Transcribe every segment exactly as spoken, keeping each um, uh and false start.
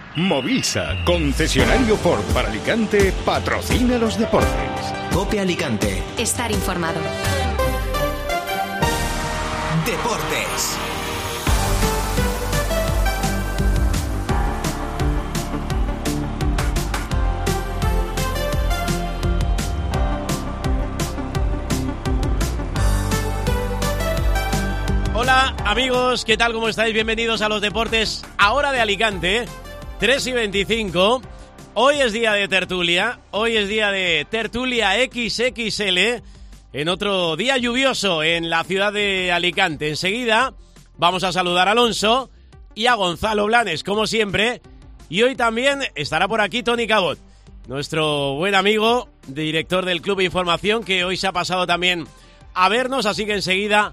Movisa, concesionario Ford para Alicante, patrocina los deportes. COPE Alicante. Estar informado. Deportes. Hola amigos, ¿qué tal? ¿Cómo estáis? Bienvenidos a los deportes ahora de Alicante, tres y veinticinco. Hoy es día de tertulia, hoy es día de tertulia equis equis ele, en otro día lluvioso en la ciudad de Alicante. Enseguida vamos a saludar a Alonso y a Gonzalo Blanes, como siempre. Y hoy también estará por aquí Tony Cabot, nuestro buen amigo, director del Club de Información, que hoy se ha pasado también a vernos, así que enseguida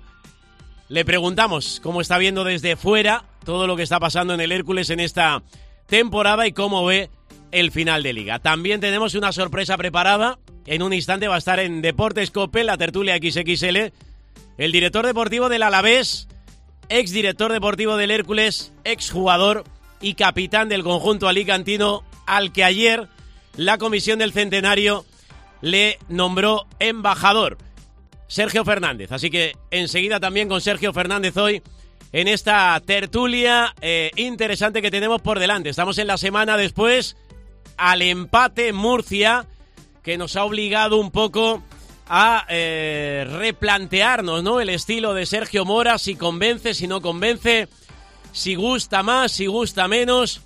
le preguntamos cómo está viendo desde fuera todo lo que está pasando en el Hércules en esta temporada y cómo ve el final de Liga. También tenemos una sorpresa preparada. En un instante va a estar en Deportes COPE, la tertulia equis equis ele, el director deportivo del Alavés, ex director deportivo del Hércules, ex jugador y capitán del conjunto alicantino, al que ayer la Comisión del Centenario le nombró embajador, Sergio Fernández. Así que enseguida también con Sergio Fernández hoy en esta tertulia eh, interesante que tenemos por delante. Estamos en la semana después al empate en Murcia, que nos ha obligado un poco a eh, replantearnos, ¿no?, el estilo de Sergio Mora, si convence, si no convence, si gusta más, si gusta menos,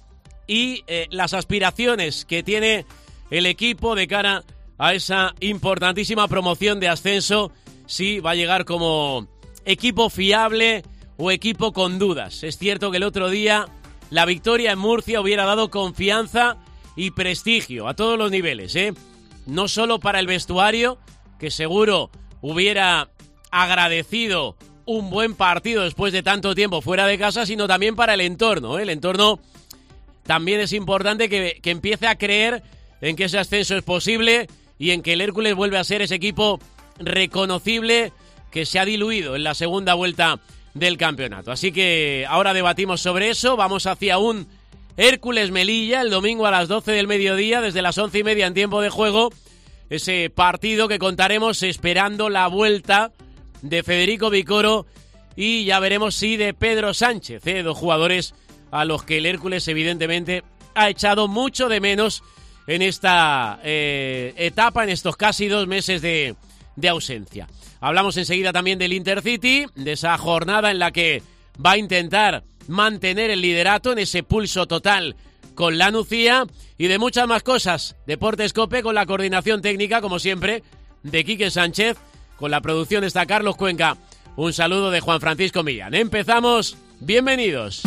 y eh, las aspiraciones que tiene el equipo de cara a esa importantísima promoción de ascenso, si va a llegar como equipo fiable o equipo con dudas. Es cierto que el otro día la victoria en Murcia hubiera dado confianza y prestigio a todos los niveles, ¿eh? No solo para el vestuario, que seguro hubiera agradecido un buen partido después de tanto tiempo fuera de casa, sino también para el entorno, ¿eh? El entorno también es importante que, que empiece a creer en que ese ascenso es posible y en que el Hércules vuelve a ser ese equipo reconocible que se ha diluido en la segunda vuelta del campeonato. Así que ahora debatimos sobre eso. Vamos hacia un Hércules Melilla el domingo a las doce del mediodía, desde las once y media en tiempo de juego. Ese partido que contaremos esperando la vuelta de Federico Vicoro y ya veremos si de Pedro Sánchez, ¿eh? Dos jugadores a los que el Hércules evidentemente ha echado mucho de menos en esta eh, etapa, en estos casi dos meses de de ausencia. Hablamos enseguida también del Intercity, de esa jornada en la que va a intentar mantener el liderato en ese pulso total con la Nucía y de muchas más cosas. Deportes COPE con la coordinación técnica, como siempre, de Quique Sánchez, con la producción está Carlos Cuenca. Un saludo de Juan Francisco Millán. Empezamos, bienvenidos.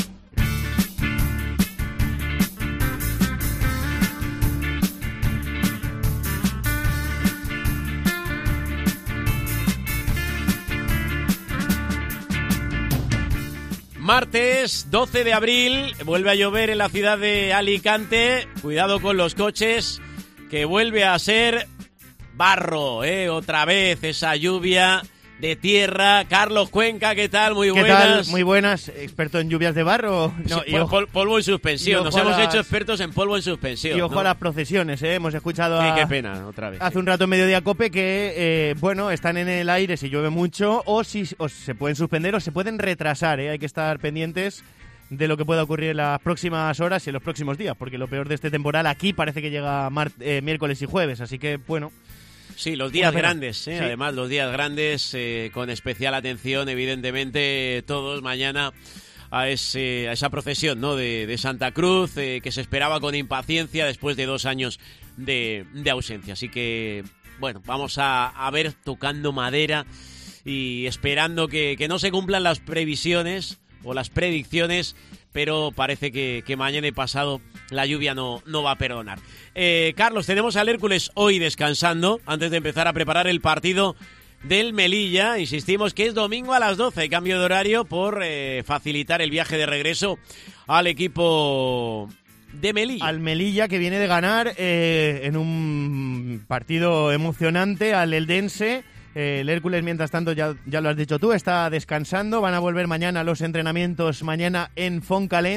Martes doce de abril, vuelve a llover en la ciudad de Alicante. Cuidado con los coches, que vuelve a ser barro, ¿eh? Otra vez esa lluvia de tierra. Carlos Cuenca, ¿qué tal? Muy buenas. ¿Qué tal? Muy buenas. ¿Experto en lluvias de barro? No, sí, y ojo, pol polvo en suspensión. Nos hemos las... hecho expertos en polvo en suspensión. Y ojo, ¿no?, a las procesiones, ¿eh? Hemos escuchado a... Sí, qué pena, otra vez. Hace sí. un rato en Mediodía Cope que, eh, bueno, están en el aire si llueve mucho o si o se pueden suspender o se pueden retrasar, ¿eh? Hay que estar pendientes de lo que pueda ocurrir en las próximas horas y en los próximos días, porque lo peor de este temporal aquí parece que llega eh, miércoles y jueves, así que, bueno... Sí, los días grandes, ¿eh? Sí. Además los días grandes, eh, con especial atención, evidentemente, todos mañana a, ese, a esa procesión, ¿no?, de, de Santa Cruz, eh, que se esperaba con impaciencia después de dos años de, de ausencia. Así que, bueno, vamos a, a ver, tocando madera y esperando que, que no se cumplan las previsiones o las predicciones, pero parece que, que mañana y pasado la lluvia no, no va a perdonar. Eh, Carlos, tenemos al Hércules hoy descansando antes de empezar a preparar el partido del Melilla. Insistimos que es domingo a las doce, cambio de horario por eh, facilitar el viaje de regreso al equipo de Melilla. Al Melilla, que viene de ganar eh, en un partido emocionante al Eldense. Eh, el Hércules, mientras tanto, ya, ya lo has dicho tú, está descansando. Van a volver mañana a los entrenamientos, mañana en Fontcalent.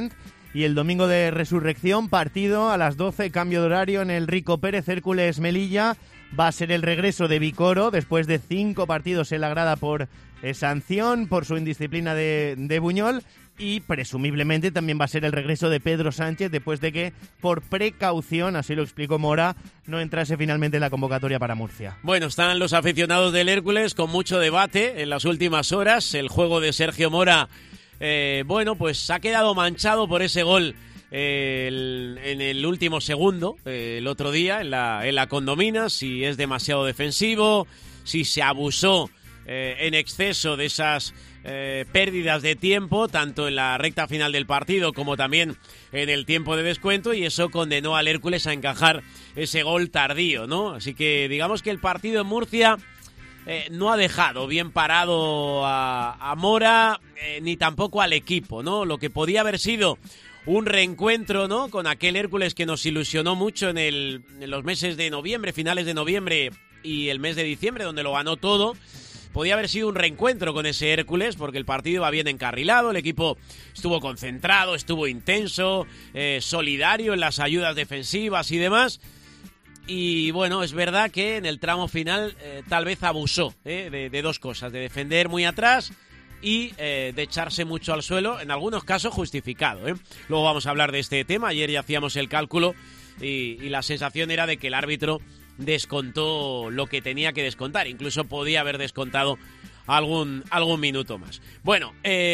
Y el domingo de resurrección, partido a las doce, cambio de horario en el Rico Pérez, Hércules Melilla. Va a ser el regreso de Vicoro después de cinco partidos en la grada por eh, sanción, por su indisciplina de, de Buñol. Y presumiblemente también va a ser el regreso de Pedro Sánchez después de que, por precaución, así lo explicó Mora, no entrase finalmente en la convocatoria para Murcia. Bueno, están los aficionados del Hércules con mucho debate en las últimas horas. El juego de Sergio Mora, eh, bueno, pues ha quedado manchado por ese gol eh, el, en el último segundo, eh, el otro día, en la, en la Condomina, si es demasiado defensivo, si se abusó eh, en exceso de esas Eh, pérdidas de tiempo, tanto en la recta final del partido como también en el tiempo de descuento, y eso condenó al Hércules a encajar ese gol tardío, ¿no? Así que digamos que el partido en Murcia eh, no ha dejado bien parado a, a Mora, eh, ni tampoco al equipo, ¿no? Lo que podía haber sido un reencuentro, ¿no?, con aquel Hércules que nos ilusionó mucho en, el, en los meses de noviembre, finales de noviembre y el mes de diciembre, donde lo ganó todo. Podía haber sido un reencuentro con ese Hércules porque el partido va bien encarrilado, el equipo estuvo concentrado, estuvo intenso, eh, solidario en las ayudas defensivas y demás. Y bueno, es verdad que en el tramo final eh, tal vez abusó eh, de, de dos cosas, de defender muy atrás y eh, de echarse mucho al suelo, en algunos casos justificado. ¿eh? Luego vamos a hablar de este tema, ayer ya hacíamos el cálculo y, y la sensación era de que el árbitro descontó lo que tenía que descontar, incluso podía haber descontado algún, algún minuto más. Bueno,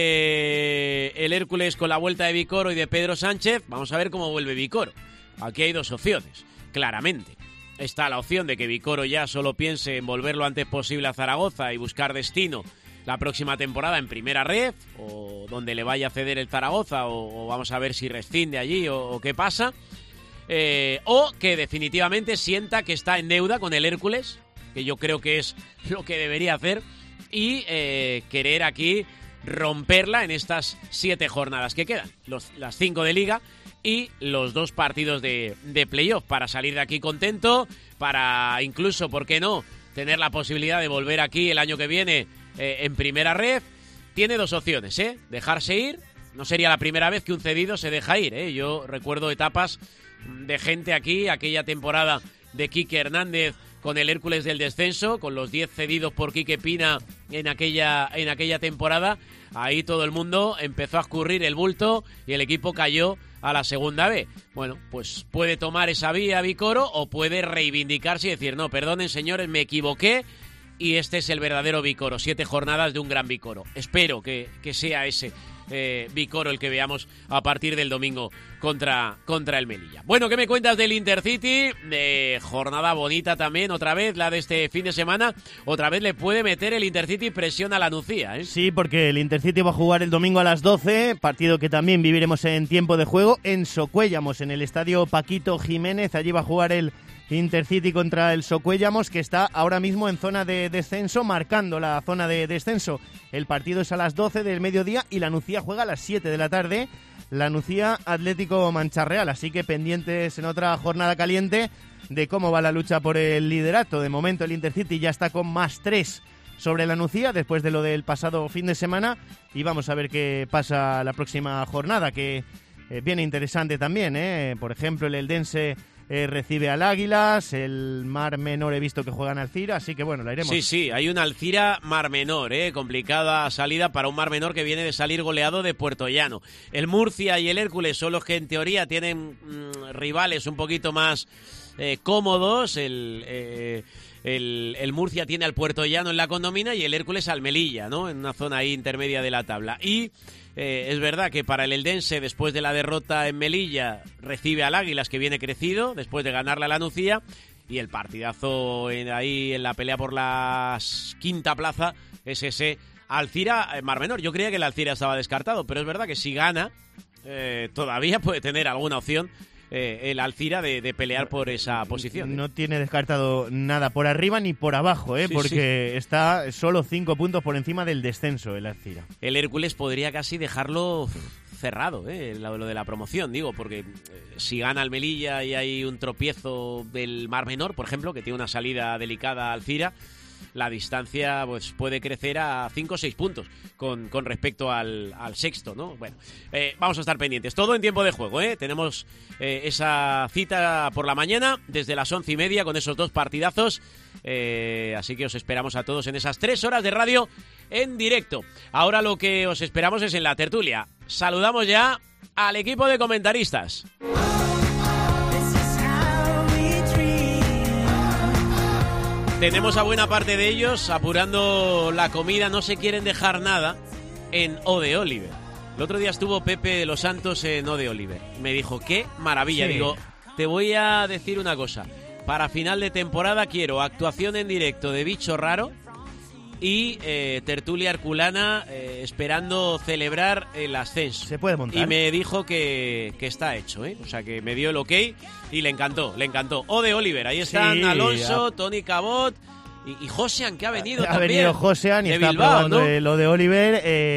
eh, el Hércules con la vuelta de Vicoro y de Pedro Sánchez, vamos a ver cómo vuelve Vicoro. Aquí hay dos opciones, claramente. Está la opción de que Vicoro ya solo piense en volver lo antes posible a Zaragoza y buscar destino la próxima temporada en Primera Ref, o donde le vaya a ceder el Zaragoza, o, o vamos a ver si rescinde allí o, o qué pasa. Eh, o que definitivamente sienta que está en deuda con el Hércules, que yo creo que es lo que debería hacer, y eh, querer aquí romperla en estas siete jornadas que quedan, los, las cinco de Liga y los dos partidos de, de playoff, para salir de aquí contento, para incluso, ¿por qué no?, tener la posibilidad de volver aquí el año que viene eh, en Primera Ref. Tiene dos opciones, ¿eh? Dejarse ir. No sería la primera vez que un cedido se deja ir, ¿eh? Yo recuerdo etapas de gente aquí, aquella temporada de Quique Hernández con el Hércules del descenso, con los diez cedidos por Quique Pina en aquella, en aquella temporada. Ahí todo el mundo empezó a escurrir el bulto y el equipo cayó a la segunda B. Bueno, pues puede tomar esa vía Vicoro o puede reivindicarse y decir, no, perdonen señores, me equivoqué y este es el verdadero Vicoro. Siete jornadas de un gran Vicoro. Espero que, que sea ese Eh, Vicoro el que veamos a partir del domingo contra, contra el Melilla. Bueno, ¿qué me cuentas del Intercity? De jornada bonita también, otra vez, la de este fin de semana. Otra vez le puede meter el Intercity presión a la Nucía, ¿eh? Sí, porque el Intercity va a jugar el domingo a las doce, partido que también viviremos en tiempo de juego, en Socuéllamos, en el estadio Paquito Jiménez. Allí va a jugar el Intercity contra el Socuéllamos, que está ahora mismo en zona de descenso, marcando la zona de descenso. El partido es a las doce del mediodía y la Nucía juega a las siete de la tarde. La Nucía Atlético Mancharreal, así que pendientes en otra jornada caliente de cómo va la lucha por el liderato. De momento el Intercity ya está con más tres sobre la Nucía después de lo del pasado fin de semana, y vamos a ver qué pasa la próxima jornada, que eh, viene interesante también, ¿eh? Por ejemplo, el Eldense Eh, recibe al Águilas, el Mar Menor he visto que juegan Alcira, así que bueno, la iremos. Sí, sí, hay un Alcira Mar Menor, eh, complicada salida para un Mar Menor que viene de salir goleado de Puerto Llano. El Murcia y el Hércules son los que en teoría tienen mmm, rivales un poquito más eh, cómodos. El, eh, el, el Murcia tiene al Puerto Llano en la Condomina y el Hércules al Melilla, ¿no?, en una zona ahí intermedia de la tabla. Y Eh, es verdad que para el Eldense, después de la derrota en Melilla, recibe al Águilas, que viene crecido, después de ganarle a la Nucía, y el partidazo en, ahí en la pelea por la quinta plaza es ese Alcira Mar Menor. Yo creía que el Alcira estaba descartado, pero es verdad que si gana, eh, todavía puede tener alguna opción eh, el Alcira de, de pelear por esa posición. No tiene descartado nada por arriba ni por abajo, ¿eh? Sí, porque sí. Está solo cinco puntos por encima del descenso el Alcira. El Hércules podría casi dejarlo cerrado, ¿eh? lo, lo de la promoción, digo, porque eh, si gana el Melilla y hay un tropiezo del Mar Menor, por ejemplo, que tiene una salida delicada al Alcira, la distancia pues puede crecer a cinco o seis puntos con, con respecto al, al sexto, ¿no? Bueno, eh, vamos a estar pendientes. Todo en tiempo de juego, ¿eh? Tenemos eh, esa cita por la mañana desde las once y media con esos dos partidazos. Eh, así que os esperamos a todos en esas tres horas de radio en directo. Ahora lo que os esperamos es en la tertulia. Saludamos ya al equipo de comentaristas. Tenemos a buena parte de ellos apurando la comida, no se quieren dejar nada en O de Oliver. El otro día estuvo Pepe de los Santos en O de Oliver. Me dijo, qué maravilla. Sí. Digo, te voy a decir una cosa. Para final de temporada quiero actuación en directo de Bicho Raro y eh, tertulia herculana eh, esperando celebrar el ascenso. Se puede montar. Y me dijo que, que está hecho, ¿eh? O sea, que me dio el ok y le encantó, le encantó. O de Oliver, ahí están sí, Alonso, ya. Tony Cabot y, y Josean, que ha venido ha también. Ha venido Josean y está Bilbao, probando ¿no? lo de Oliver,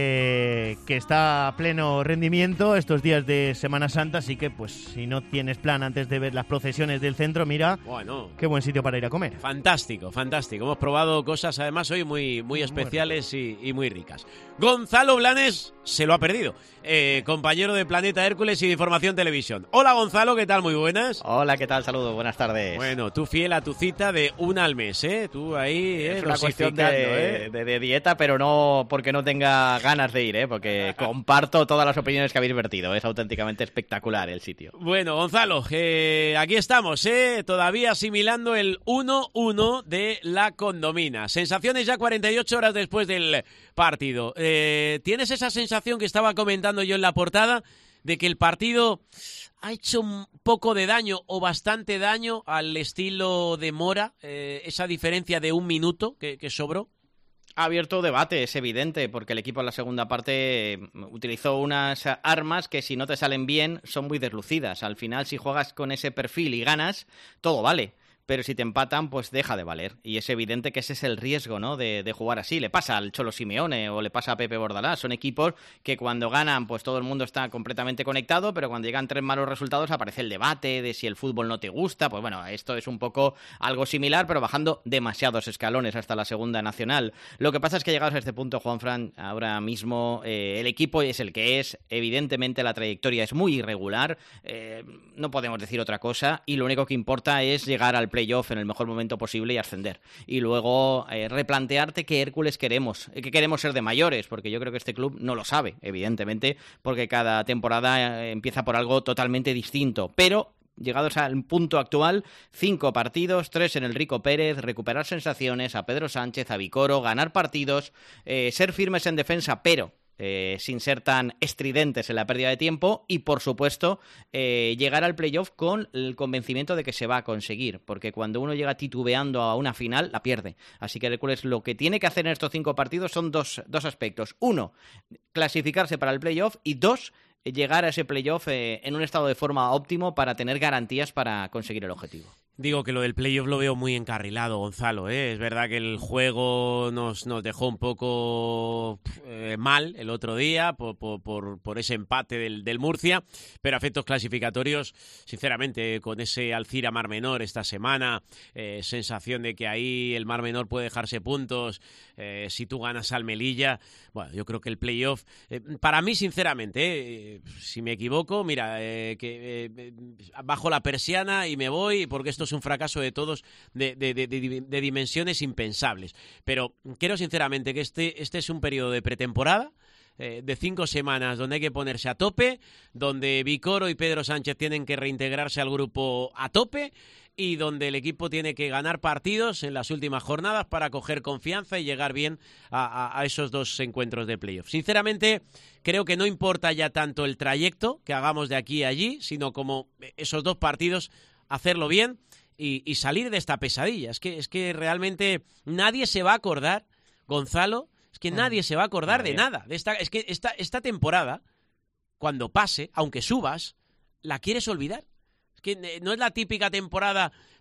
eh, que está a pleno rendimiento estos días de Semana Santa, así que pues si no tienes plan antes de ver las procesiones del centro, mira, bueno, qué buen sitio para ir a comer. Fantástico, fantástico. Hemos probado cosas además hoy muy, muy especiales y, y muy ricas. Gonzalo Blanes se lo ha perdido. Eh, compañero de Planeta Hércules y de Información Televisión. Hola Gonzalo, ¿qué tal? Muy buenas. Hola, ¿qué tal? Saludos, buenas tardes. Bueno, tú fiel a tu cita de una al mes, ¿eh? Tú ahí, ¿eh? Es una cuestión de, ¿eh? de, de dieta, pero no porque no tenga ganas de ir, ¿eh? Porque comparto todas las opiniones que habéis vertido. Es auténticamente espectacular el sitio. Bueno, Gonzalo, eh, aquí estamos, ¿eh? Todavía asimilando el uno uno de la Condomina. Sensaciones ya cuarenta y ocho horas después del partido. Eh, ¿Tienes esa sensación que estaba comentando yo en la portada de que el partido ha hecho un poco de daño o bastante daño al estilo de Mora? Eh, esa diferencia de un minuto que, que sobró. Ha abierto debate, es evidente, porque el equipo en la segunda parte utilizó unas armas que si no te salen bien son muy deslucidas. Al final, si juegas con ese perfil y ganas, todo vale. Pero si te empatan, pues deja de valer. Y es evidente que ese es el riesgo, ¿no? De, de jugar así. Le pasa al Cholo Simeone o le pasa a Pepe Bordalás. Son equipos que cuando ganan, pues todo el mundo está completamente conectado, pero cuando llegan tres malos resultados aparece el debate de si el fútbol no te gusta. Pues bueno, esto es un poco algo similar, pero bajando demasiados escalones hasta la segunda nacional. Lo que pasa es que llegados a este punto, Juanfran, ahora mismo eh, el equipo es el que es. Evidentemente la trayectoria es muy irregular. Eh, no podemos decir otra cosa. Y lo único que importa es llegar al playoff en el mejor momento posible y ascender. Y luego eh, replantearte qué Hércules queremos, qué queremos ser de mayores, porque yo creo que este club no lo sabe, evidentemente, porque cada temporada eh, empieza por algo totalmente distinto. Pero llegados al punto actual, cinco partidos, tres en el Rico Pérez, recuperar sensaciones a Pedro Sánchez, a Vicoro, ganar partidos, eh, ser firmes en defensa, pero Eh, sin ser tan estridentes en la pérdida de tiempo y, por supuesto, eh, llegar al playoff con el convencimiento de que se va a conseguir, porque cuando uno llega titubeando a una final, la pierde. Así que Hércules lo que tiene que hacer en estos cinco partidos son dos, dos aspectos. Uno, clasificarse para el playoff y dos, llegar a ese playoff eh, en un estado de forma óptimo para tener garantías para conseguir el objetivo. Digo que lo del playoff lo veo muy encarrilado, Gonzalo, ¿eh? Es verdad que el juego nos, nos dejó un poco eh, mal el otro día por, por, por, por ese empate del, del Murcia, pero a efectos clasificatorios, sinceramente, con ese Alcira Mar Menor esta semana, eh, sensación de que ahí el Mar Menor puede dejarse puntos, eh, si tú ganas al Melilla, bueno, yo creo que el playoff, eh, para mí, sinceramente, eh, si me equivoco, mira, eh, que eh, bajo la persiana y me voy, porque esto es un fracaso de todos de, de, de, de, de dimensiones impensables. Pero creo sinceramente que este, este es un periodo de pretemporada, eh, de cinco semanas donde hay que ponerse a tope, donde Vicoro y Pedro Sánchez tienen que reintegrarse al grupo a tope y donde el equipo tiene que ganar partidos en las últimas jornadas para coger confianza y llegar bien a, a, a esos dos encuentros de playoff. Sinceramente, creo que no importa ya tanto el trayecto que hagamos de aquí a allí, sino como esos dos partidos hacerlo bien y, y salir de esta pesadilla. Es que, es que realmente nadie se va a acordar, Gonzalo, es que nadie se va a acordar de nada. De esta, es que esta, esta temporada, cuando pase, aunque subas, la quieres olvidar. Es que no es la típica temporada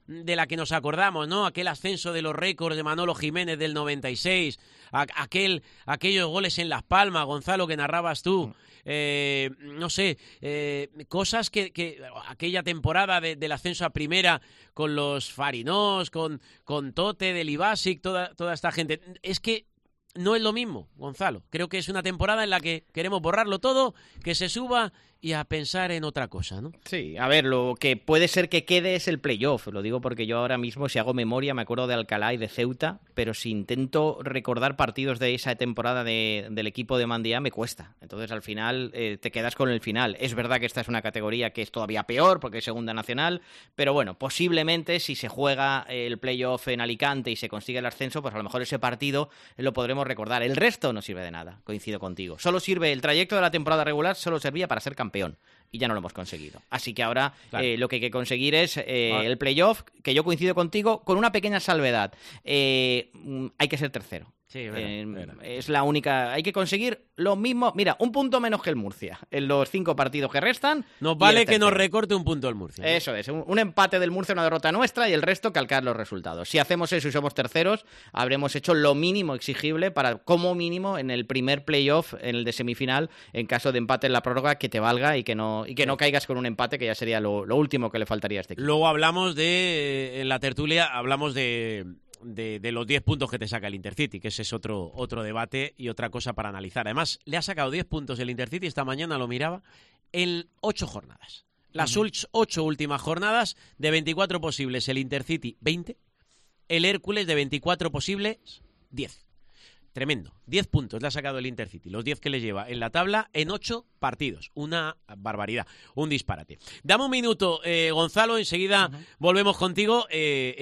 de la que nos acordamos, ¿no? Aquel ascenso de los récords de Manolo Jiménez del noventa y seis, a, aquel, aquellos goles en Las Palmas, Gonzalo, que narrabas tú. Eh, no sé, eh, cosas que, que aquella temporada de, del ascenso a primera con los Farinós, con, con Tote, del Ibasic, toda, toda esta gente. Es que no es lo mismo, Gonzalo. Creo que es una temporada en la que queremos borrarlo todo, que se suba y a pensar en otra cosa, ¿no? Sí, a ver, lo que puede ser que quede es el playoff. Lo digo porque yo ahora mismo, si hago memoria, me acuerdo de Alcalá y de Ceuta, pero si intento recordar partidos de esa temporada de, del equipo de Mandía, me cuesta. Entonces, al final, eh, te quedas con el final. Es verdad que esta es una categoría que es todavía peor, porque es segunda nacional, pero bueno, posiblemente si se juega el playoff en Alicante y se consigue el ascenso, pues a lo mejor ese partido lo podremos recordar. El resto no sirve de nada, coincido contigo. Solo sirve, el trayecto de la temporada regular solo servía para ser campeón. Y ya no lo hemos conseguido. Así que ahora claro. eh, lo que hay que conseguir es eh, vale. el playoff, que yo coincido contigo, con una pequeña salvedad. Eh, hay que ser tercero. Sí, verdad, eh, verdad. Es la única. Hay que conseguir lo mismo. Mira, un punto menos que el Murcia en los cinco partidos que restan. Nos vale que nos recorte un punto el Murcia, ¿no? Eso es. Un, un empate del Murcia, una derrota nuestra y el resto calcar los resultados. Si hacemos eso y somos terceros, habremos hecho lo mínimo exigible para, como mínimo, en el primer playoff, en el de semifinal, en caso de empate en la prórroga, que te valga y que no, y que sí. no caigas con un empate, que ya sería lo, lo último que le faltaría a este equipo. Luego hablamos de, en la tertulia, hablamos de. De, de los diez puntos que te saca el Intercity, que ese es otro, otro debate y otra cosa para analizar. Además, le ha sacado diez puntos el Intercity, esta mañana lo miraba, en ocho jornadas. Las uh-huh. ocho últimas jornadas, de veinticuatro posibles, el Intercity veinte, el Hércules de veinticuatro posibles, diez. Tremendo. diez puntos le ha sacado el Intercity, los diez que le lleva en la tabla en ocho partidos. Una barbaridad, un disparate. Dame un minuto, eh, Gonzalo, enseguida uh-huh. volvemos contigo. Eh,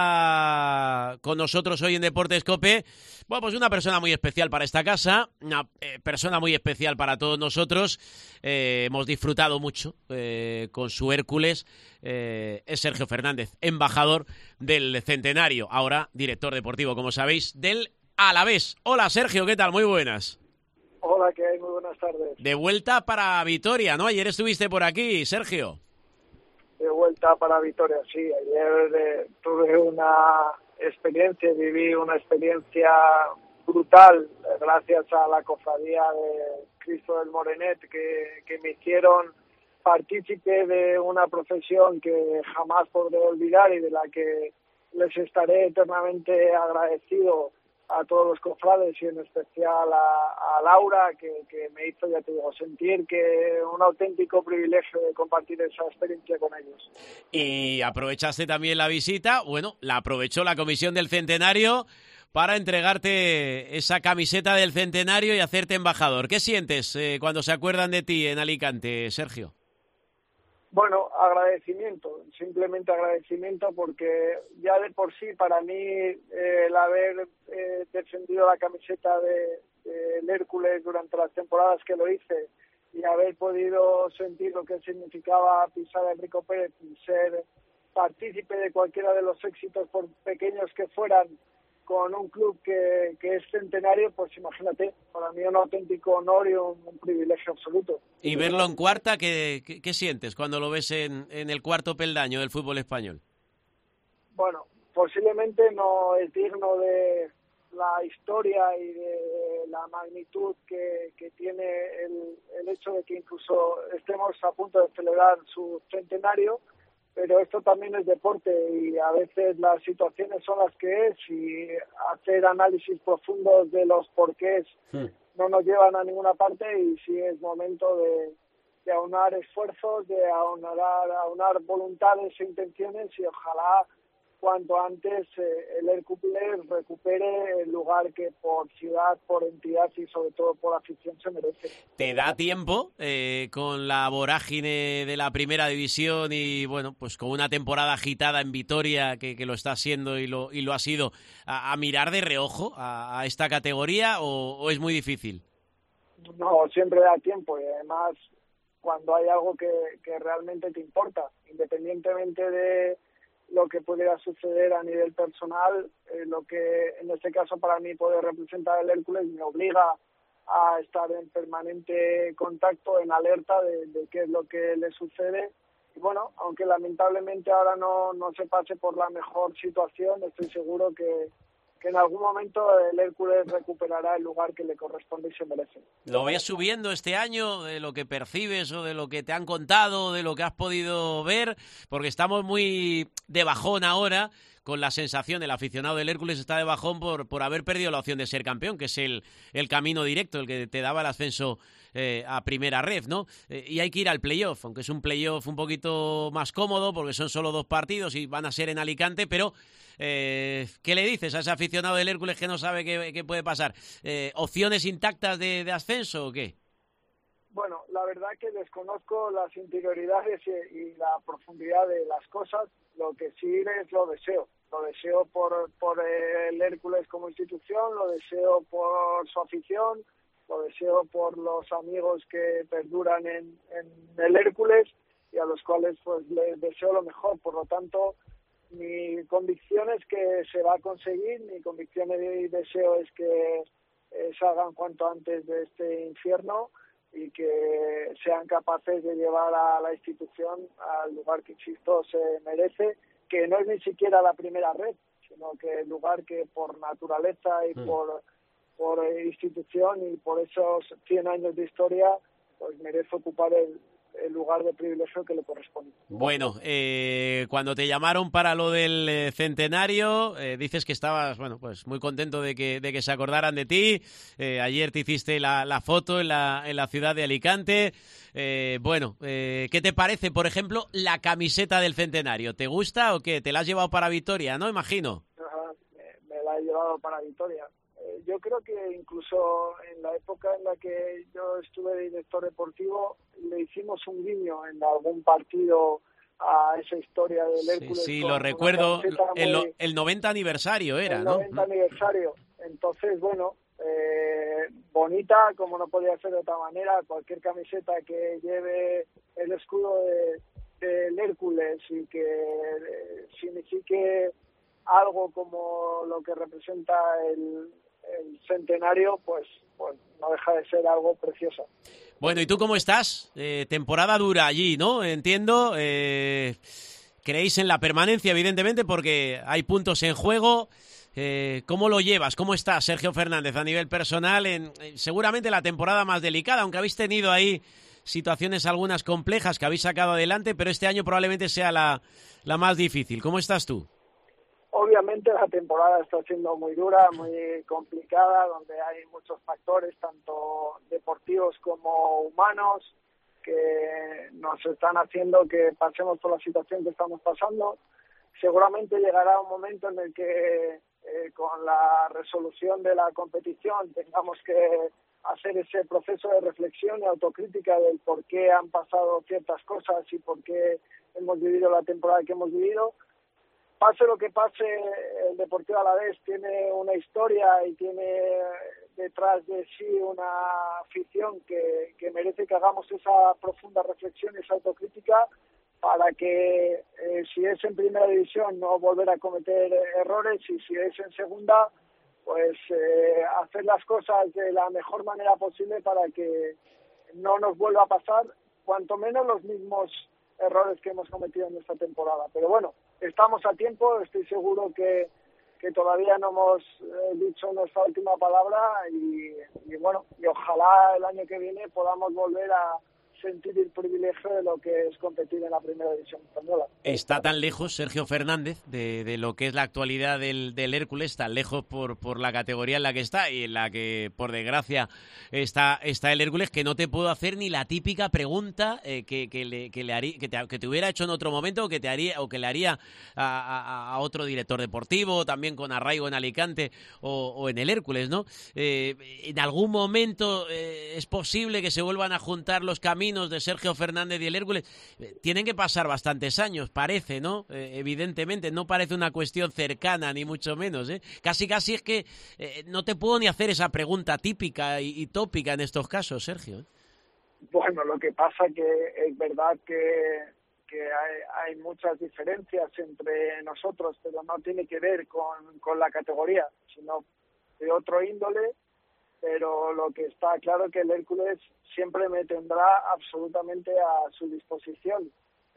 está con nosotros hoy en Deportes COPE, bueno, pues una persona muy especial para esta casa, una eh, persona muy especial para todos nosotros. Eh, hemos disfrutado mucho eh, con su Hércules. Eh, es Sergio Fernández, embajador del Centenario, ahora director deportivo, como sabéis, del Alavés. Hola, Sergio, ¿qué tal? Muy buenas. Hola, ¿qué hay? Muy buenas tardes. De vuelta para Vitoria, ¿no? Ayer estuviste por aquí, Sergio. De vuelta para Vitoria, sí. Ayer eh, tuve una experiencia, viví una experiencia brutal, eh, gracias a la cofradía de Cristo del Morenet, que, que me hicieron partícipe de una profesión que jamás podré olvidar y de la que les estaré eternamente agradecido a todos los cofrades y en especial a, a Laura, que, que me hizo, ya te digo, sentir que un auténtico privilegio de compartir esa experiencia con ellos. Y aprovechaste también la visita, bueno, la aprovechó la Comisión del Centenario para entregarte esa camiseta del Centenario y hacerte embajador. ¿Qué sientes eh, cuando se acuerdan de ti en Alicante, Sergio? Bueno, agradecimiento, simplemente agradecimiento, porque ya de por sí para mí eh, el haber eh, defendido la camiseta de, de Hércules durante las temporadas que lo hice y haber podido sentir lo que significaba pisar a Enrico Pérez y ser partícipe de cualquiera de los éxitos, por pequeños que fueran, con un club que, que es centenario, pues imagínate, para mí un auténtico honor y un, un privilegio absoluto. Y verlo en cuarta, ¿qué, qué, qué sientes cuando lo ves en, en el cuarto peldaño del fútbol español? Bueno, posiblemente no es digno de la historia y de la magnitud que, que tiene el, el hecho de que incluso estemos a punto de celebrar su centenario, pero esto también es deporte y a veces las situaciones son las que es y hacer análisis profundos de los porqués sí. no nos llevan a ninguna parte y sí es momento de, de aunar esfuerzos, de aunar, aunar voluntades e intenciones y ojalá cuanto antes eh, el Hércules recupere el lugar que por ciudad, por entidad y sobre todo por afición se merece. ¿Te da tiempo eh, con la vorágine de la primera división y bueno, pues con una temporada agitada en Vitoria que, que lo está haciendo y lo, y lo ha sido, a, a mirar de reojo a, a esta categoría o, o es muy difícil? No, siempre da tiempo y además cuando hay algo que, que realmente te importa, independientemente de lo que pudiera suceder a nivel personal, eh, lo que en este caso para mí puede representar el Hércules me obliga a estar en permanente contacto, en alerta de, de qué es lo que le sucede y bueno, aunque lamentablemente ahora no, no se pase por la mejor situación, estoy seguro que, que en algún momento el Hércules recuperará el lugar que le corresponde y se merece. ¿Lo ves subiendo este año de lo que percibes o de lo que te han contado, de lo que has podido ver? Porque estamos muy de bajón ahora, con la sensación, el aficionado del Hércules está de bajón por, por haber perdido la opción de ser campeón, que es el, el camino directo, el que te daba el ascenso eh, a primera ref, ¿no? Eh, y hay que ir al playoff, aunque es un playoff un poquito más cómodo, porque son solo dos partidos y van a ser en Alicante, pero eh, ¿qué le dices a ese aficionado del Hércules que no sabe qué, qué puede pasar? Eh, ¿Opciones intactas de, de ascenso o qué? Bueno, la verdad que desconozco las interioridades y, y la profundidad de las cosas. Lo que sí es lo deseo. Lo deseo por, por el Hércules como institución, lo deseo por su afición, lo deseo por los amigos que perduran en, en el Hércules y a los cuales pues les deseo lo mejor. Por lo tanto, mi convicción es que se va a conseguir, mi convicción y deseo es que eh, salgan cuanto antes de este infierno y que sean capaces de llevar a la institución al lugar que, insisto, se merece, que no es ni siquiera la primera red, sino que el lugar que por naturaleza y mm. por, por institución y por esos cien años de historia, pues merece ocupar el, el lugar de privilegio que le corresponde. Bueno, eh, cuando te llamaron para lo del eh, centenario, eh, dices que estabas, bueno, pues muy contento de que, de que se acordaran de ti. Eh, ayer te hiciste la, la foto en la, en la ciudad de Alicante. Eh, bueno, eh, ¿qué te parece, por ejemplo, la camiseta del centenario? ¿Te gusta o qué? ¿Te la has llevado para Vitoria, no? Imagino. Ajá, me, me la he llevado para Vitoria. Yo creo que incluso en la época en la que yo estuve de director deportivo le hicimos un guiño en algún partido a esa historia del Hércules. Sí, sí, lo recuerdo, el, muy, el noventa aniversario era, el ¿no? El noventa aniversario. Entonces, bueno, eh, bonita, como no podía ser de otra manera, cualquier camiseta que lleve el escudo de, del Hércules y que eh, signifique algo como lo que representa el el centenario, pues, pues no deja de ser algo precioso. Bueno, ¿y tú cómo estás? Eh, temporada dura allí, ¿no? Entiendo. Eh, creéis en la permanencia, evidentemente, porque hay puntos en juego. Eh, ¿Cómo lo llevas? ¿Cómo está Sergio Fernández a nivel personal? En, en seguramente la temporada más delicada, aunque habéis tenido ahí situaciones algunas complejas que habéis sacado adelante, pero este año probablemente sea la, la más difícil. ¿Cómo estás tú? Obviamente la temporada está siendo muy dura, muy complicada, donde hay muchos factores, tanto deportivos como humanos, que nos están haciendo que pasemos por la situación que estamos pasando. Seguramente llegará un momento en el que eh, con la resolución de la competición tengamos que hacer ese proceso de reflexión y autocrítica del por qué han pasado ciertas cosas y por qué hemos vivido la temporada que hemos vivido. Pase lo que pase, el Deportivo Alavés tiene una historia y tiene detrás de sí una afición que, que merece que hagamos esa profunda reflexión y esa autocrítica para que, eh, si es en primera división, no volver a cometer errores y si es en segunda, pues eh, hacer las cosas de la mejor manera posible para que no nos vuelva a pasar, cuanto menos los mismos errores que hemos cometido en esta temporada. Pero bueno, estamos a tiempo, estoy seguro que, que todavía no hemos eh, dicho nuestra última palabra y, y bueno, y ojalá el año que viene podamos volver a sentir el privilegio de lo que es competir en la primera división española. Está tan lejos Sergio Fernández de, de lo que es la actualidad del, del Hércules, tan lejos por, por la categoría en la que está y en la que, por desgracia, está, está el Hércules, que no te puedo hacer ni la típica pregunta eh, que, que, le, que, le haría, que, te, que te hubiera hecho en otro momento o que, te haría, o que le haría a, a, a otro director deportivo, también con arraigo en Alicante o, o en el Hércules, ¿no? Eh, en algún momento eh, es posible que se vuelvan a juntar los caminos de Sergio Fernández y el Hércules. Tienen que pasar bastantes años, parece, ¿no? Eh, evidentemente, no parece una cuestión cercana, ni mucho menos, ¿eh? Casi, casi es que eh, no te puedo ni hacer esa pregunta típica y, y tópica en estos casos, Sergio. Bueno, lo que pasa que es verdad que, que hay, hay muchas diferencias entre nosotros, pero no tiene que ver con, con la categoría, sino de otro índole. Pero lo que está claro es que el Hércules siempre me tendrá absolutamente a su disposición.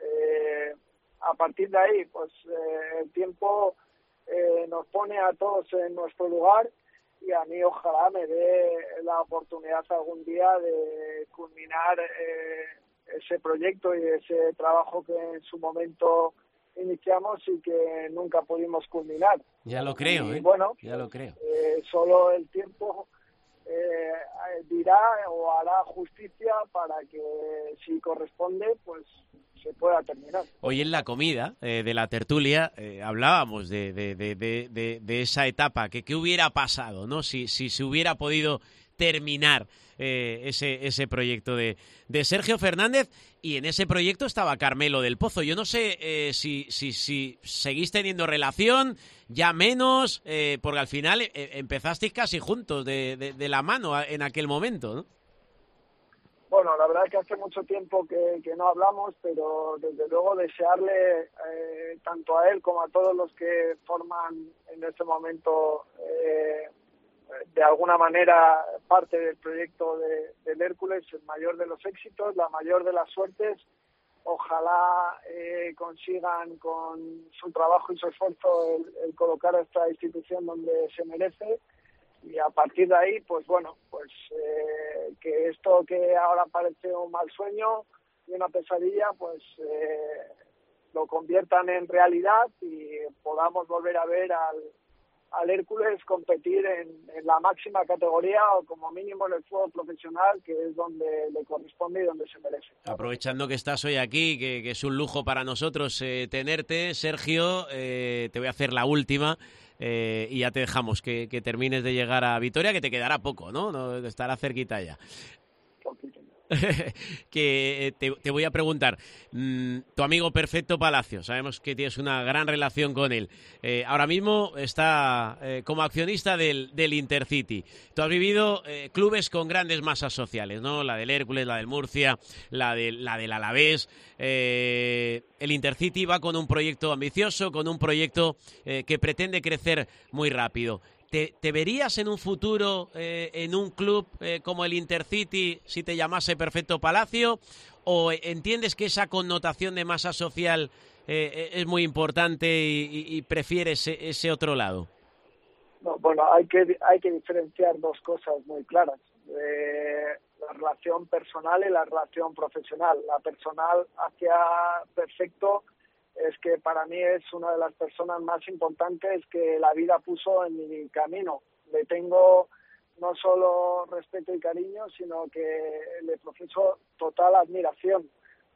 Eh, a partir de ahí, pues eh, el tiempo eh, nos pone a todos en nuestro lugar y a mí ojalá me dé la oportunidad algún día de culminar eh, ese proyecto y ese trabajo que en su momento iniciamos y que nunca pudimos culminar. Ya lo creo, y, ¿eh? Bueno, ya lo creo. Eh, solo el tiempo eh, dirá o hará justicia para que, si corresponde, pues se pueda terminar. Hoy en la comida eh, de la tertulia eh, hablábamos de, de, de, de, de, de esa etapa, que qué hubiera pasado, ¿no? Si, si se hubiera podido terminar eh, ese, ese proyecto de, de Sergio Fernández, y en ese proyecto estaba Carmelo del Pozo. Yo no sé eh, si, si, si seguís teniendo relación, ya menos, eh, porque al final eh, empezasteis casi juntos de, de, de la mano en aquel momento, ¿no? Bueno, la verdad es que hace mucho tiempo que, que no hablamos, pero desde luego desearle eh, tanto a él como a todos los que forman en este momento eh, de alguna manera parte del proyecto de, del Hércules, el mayor de los éxitos, la mayor de las suertes. Ojalá eh, consigan con su trabajo y su esfuerzo el, el colocar a esta institución donde se merece. Y a partir de ahí, pues bueno, pues eh, que esto que ahora parece un mal sueño y una pesadilla, pues eh, lo conviertan en realidad y podamos volver a ver al, al Hércules competir en, en la máxima categoría o como mínimo en el fútbol profesional, que es donde le corresponde y donde se merece. Aprovechando que estás hoy aquí, que, que es un lujo para nosotros eh, tenerte, Sergio, eh, te voy a hacer la última. Eh, y ya te dejamos que, que termines de llegar a Vitoria, que te quedará poco, ¿no? no estará cerquita ya. que te, te voy a preguntar, mmm, tu amigo Perfecto Palacio, sabemos que tienes una gran relación con él, eh, ahora mismo está eh, como accionista del, del Intercity. Tú has vivido eh, clubes con grandes masas sociales, ¿no? La del Hércules, la del Murcia, la, de, la del Alavés. Eh, el Intercity va con un proyecto ambicioso, con un proyecto eh, que pretende crecer muy rápido. ¿Te, te verías en un futuro eh, en un club eh, como el Intercity si te llamase Perfecto Palacio? ¿O entiendes que esa connotación de masa social eh, es muy importante y, y, y prefieres ese, ese otro lado? No, bueno, hay que hay que diferenciar dos cosas muy claras. Eh, la relación personal y la relación profesional. La personal hacia Perfecto es que para mí es una de las personas más importantes que la vida puso en mi camino. Le tengo no solo respeto y cariño, sino que le profeso total admiración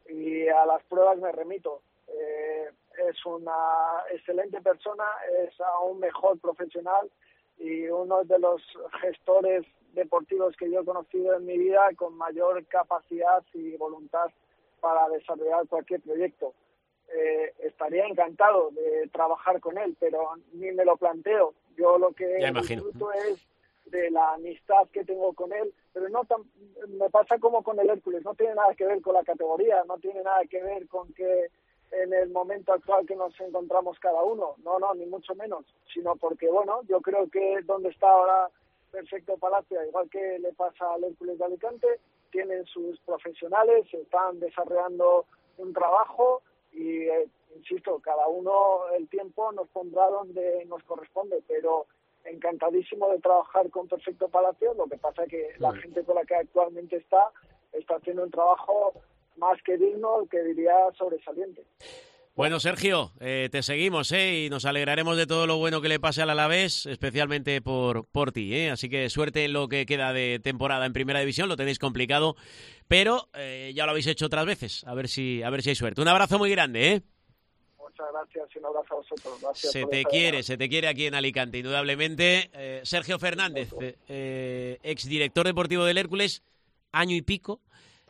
y a las pruebas me remito. Eh, es una excelente persona, es aún mejor profesional y uno de los gestores deportivos que yo he conocido en mi vida con mayor capacidad y voluntad para desarrollar cualquier proyecto. Eh, estaría encantado de trabajar con él, pero ni me lo planteo. Yo lo que disfruto es de la amistad que tengo con él, pero no tan, me pasa como con el Hércules, no tiene nada que ver con la categoría, no tiene nada que ver con que en el momento actual que nos encontramos cada uno, no, no, ni mucho menos, sino porque, bueno, yo creo que donde está ahora Perfecto Palacio, igual que le pasa al Hércules de Alicante, tienen sus profesionales, están desarrollando un trabajo y, eh, insisto, cada uno el tiempo nos pondrá donde nos corresponde, pero encantadísimo de trabajar con Perfecto Palacio. Lo que pasa es que la gente con la que actualmente está está haciendo un trabajo más que digno, que diría sobresaliente. Bueno, Sergio, eh, te seguimos ¿eh? y nos alegraremos de todo lo bueno que le pase al Alavés, especialmente por, por ti. ¿eh? Así que suerte en lo que queda de temporada en Primera División, lo tenéis complicado, pero eh, ya lo habéis hecho otras veces, a ver si a ver si hay suerte. Un abrazo muy grande, ¿eh? Muchas gracias y un abrazo a vosotros. Gracias se te quiere, llamada. se te quiere aquí en Alicante, indudablemente. Eh, Sergio Fernández, eh, exdirector deportivo del Hércules, año y pico.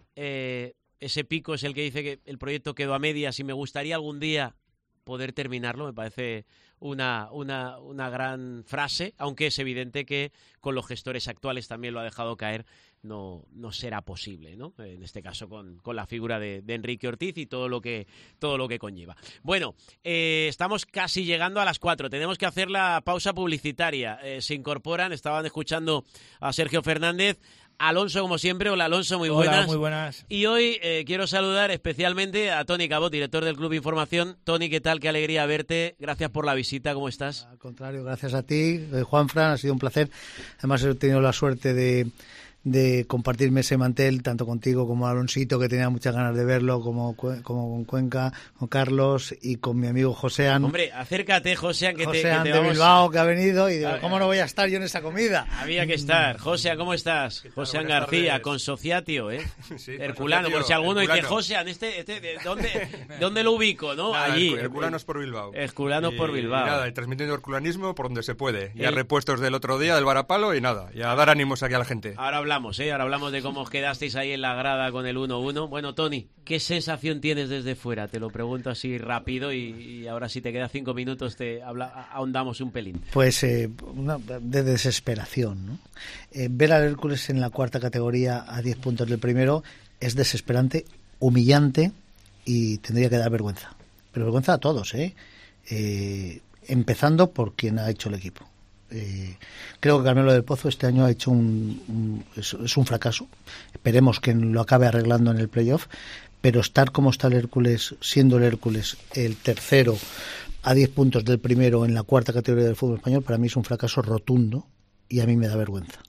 Eh, ese pico es el que dice que el proyecto quedó a medias y me gustaría algún día poder terminarlo. Me parece una, una, una gran frase, aunque es evidente que con los gestores actuales también lo ha dejado caer. No, no será posible, ¿no? En este caso con, con la figura de, de Enrique Ortiz y todo lo que, todo lo que conlleva. Bueno, eh, estamos casi llegando a las cuatro. Tenemos que hacer la pausa publicitaria. Eh, se incorporan, estaban escuchando a Sergio Fernández, Alonso, como siempre. Hola, Alonso, muy Hola, buenas. muy buenas. Y hoy eh, quiero saludar especialmente a Toni Cabot, director del Club Información. Toni, ¿qué tal? Qué alegría verte. Gracias por la visita. ¿Cómo estás? Al contrario, gracias a ti, Juanfran. Ha sido un placer. Además, he tenido la suerte de... de compartirme ese mantel tanto contigo como Alonsito, que tenía muchas ganas de verlo, como, como con Cuenca, con Carlos y con mi amigo Joséan. Hombre, acércate, Joséan, que te, Joséan que te de vamos... Bilbao, que ha venido, y digo, ¿cómo no voy a estar yo en esa comida? Había que estar. Joséan, ¿cómo estás? Joséan García, tardes. Consociatio, ¿eh? Sí, Herculano, por si alguno Herculano. Dice, Joséan, este, este, ¿de ¿dónde, ¿dónde lo ubico? ¿No? Nada, allí. Herculanos por Bilbao. Herculanos por Bilbao. Y nada, y transmitiendo herculanismo por donde se puede. Ya El... repuestos del otro día, del varapalo, y nada, y a dar ánimos aquí a la gente. Ahora hablamos, ¿eh? Ahora hablamos de cómo os quedasteis ahí en la grada con el uno uno. Bueno, Toni, ¿qué sensación tienes desde fuera? Te lo pregunto así rápido y, y ahora si te quedan cinco minutos te habla, ahondamos un pelín. Pues eh, una, de desesperación, ¿no? Eh, ver al Hércules en la cuarta categoría a diez puntos del primero es desesperante, humillante y tendría que dar vergüenza. Pero vergüenza a todos, ¿eh? eh empezando por quien ha hecho el equipo. Eh, creo que Carmelo del Pozo este año ha hecho un, un es, es un fracaso. Esperemos que lo acabe arreglando en el playoff, pero estar como está el Hércules, siendo el Hércules el tercero a diez puntos del primero en la cuarta categoría del fútbol español, para mí es un fracaso rotundo y a mí me da vergüenza.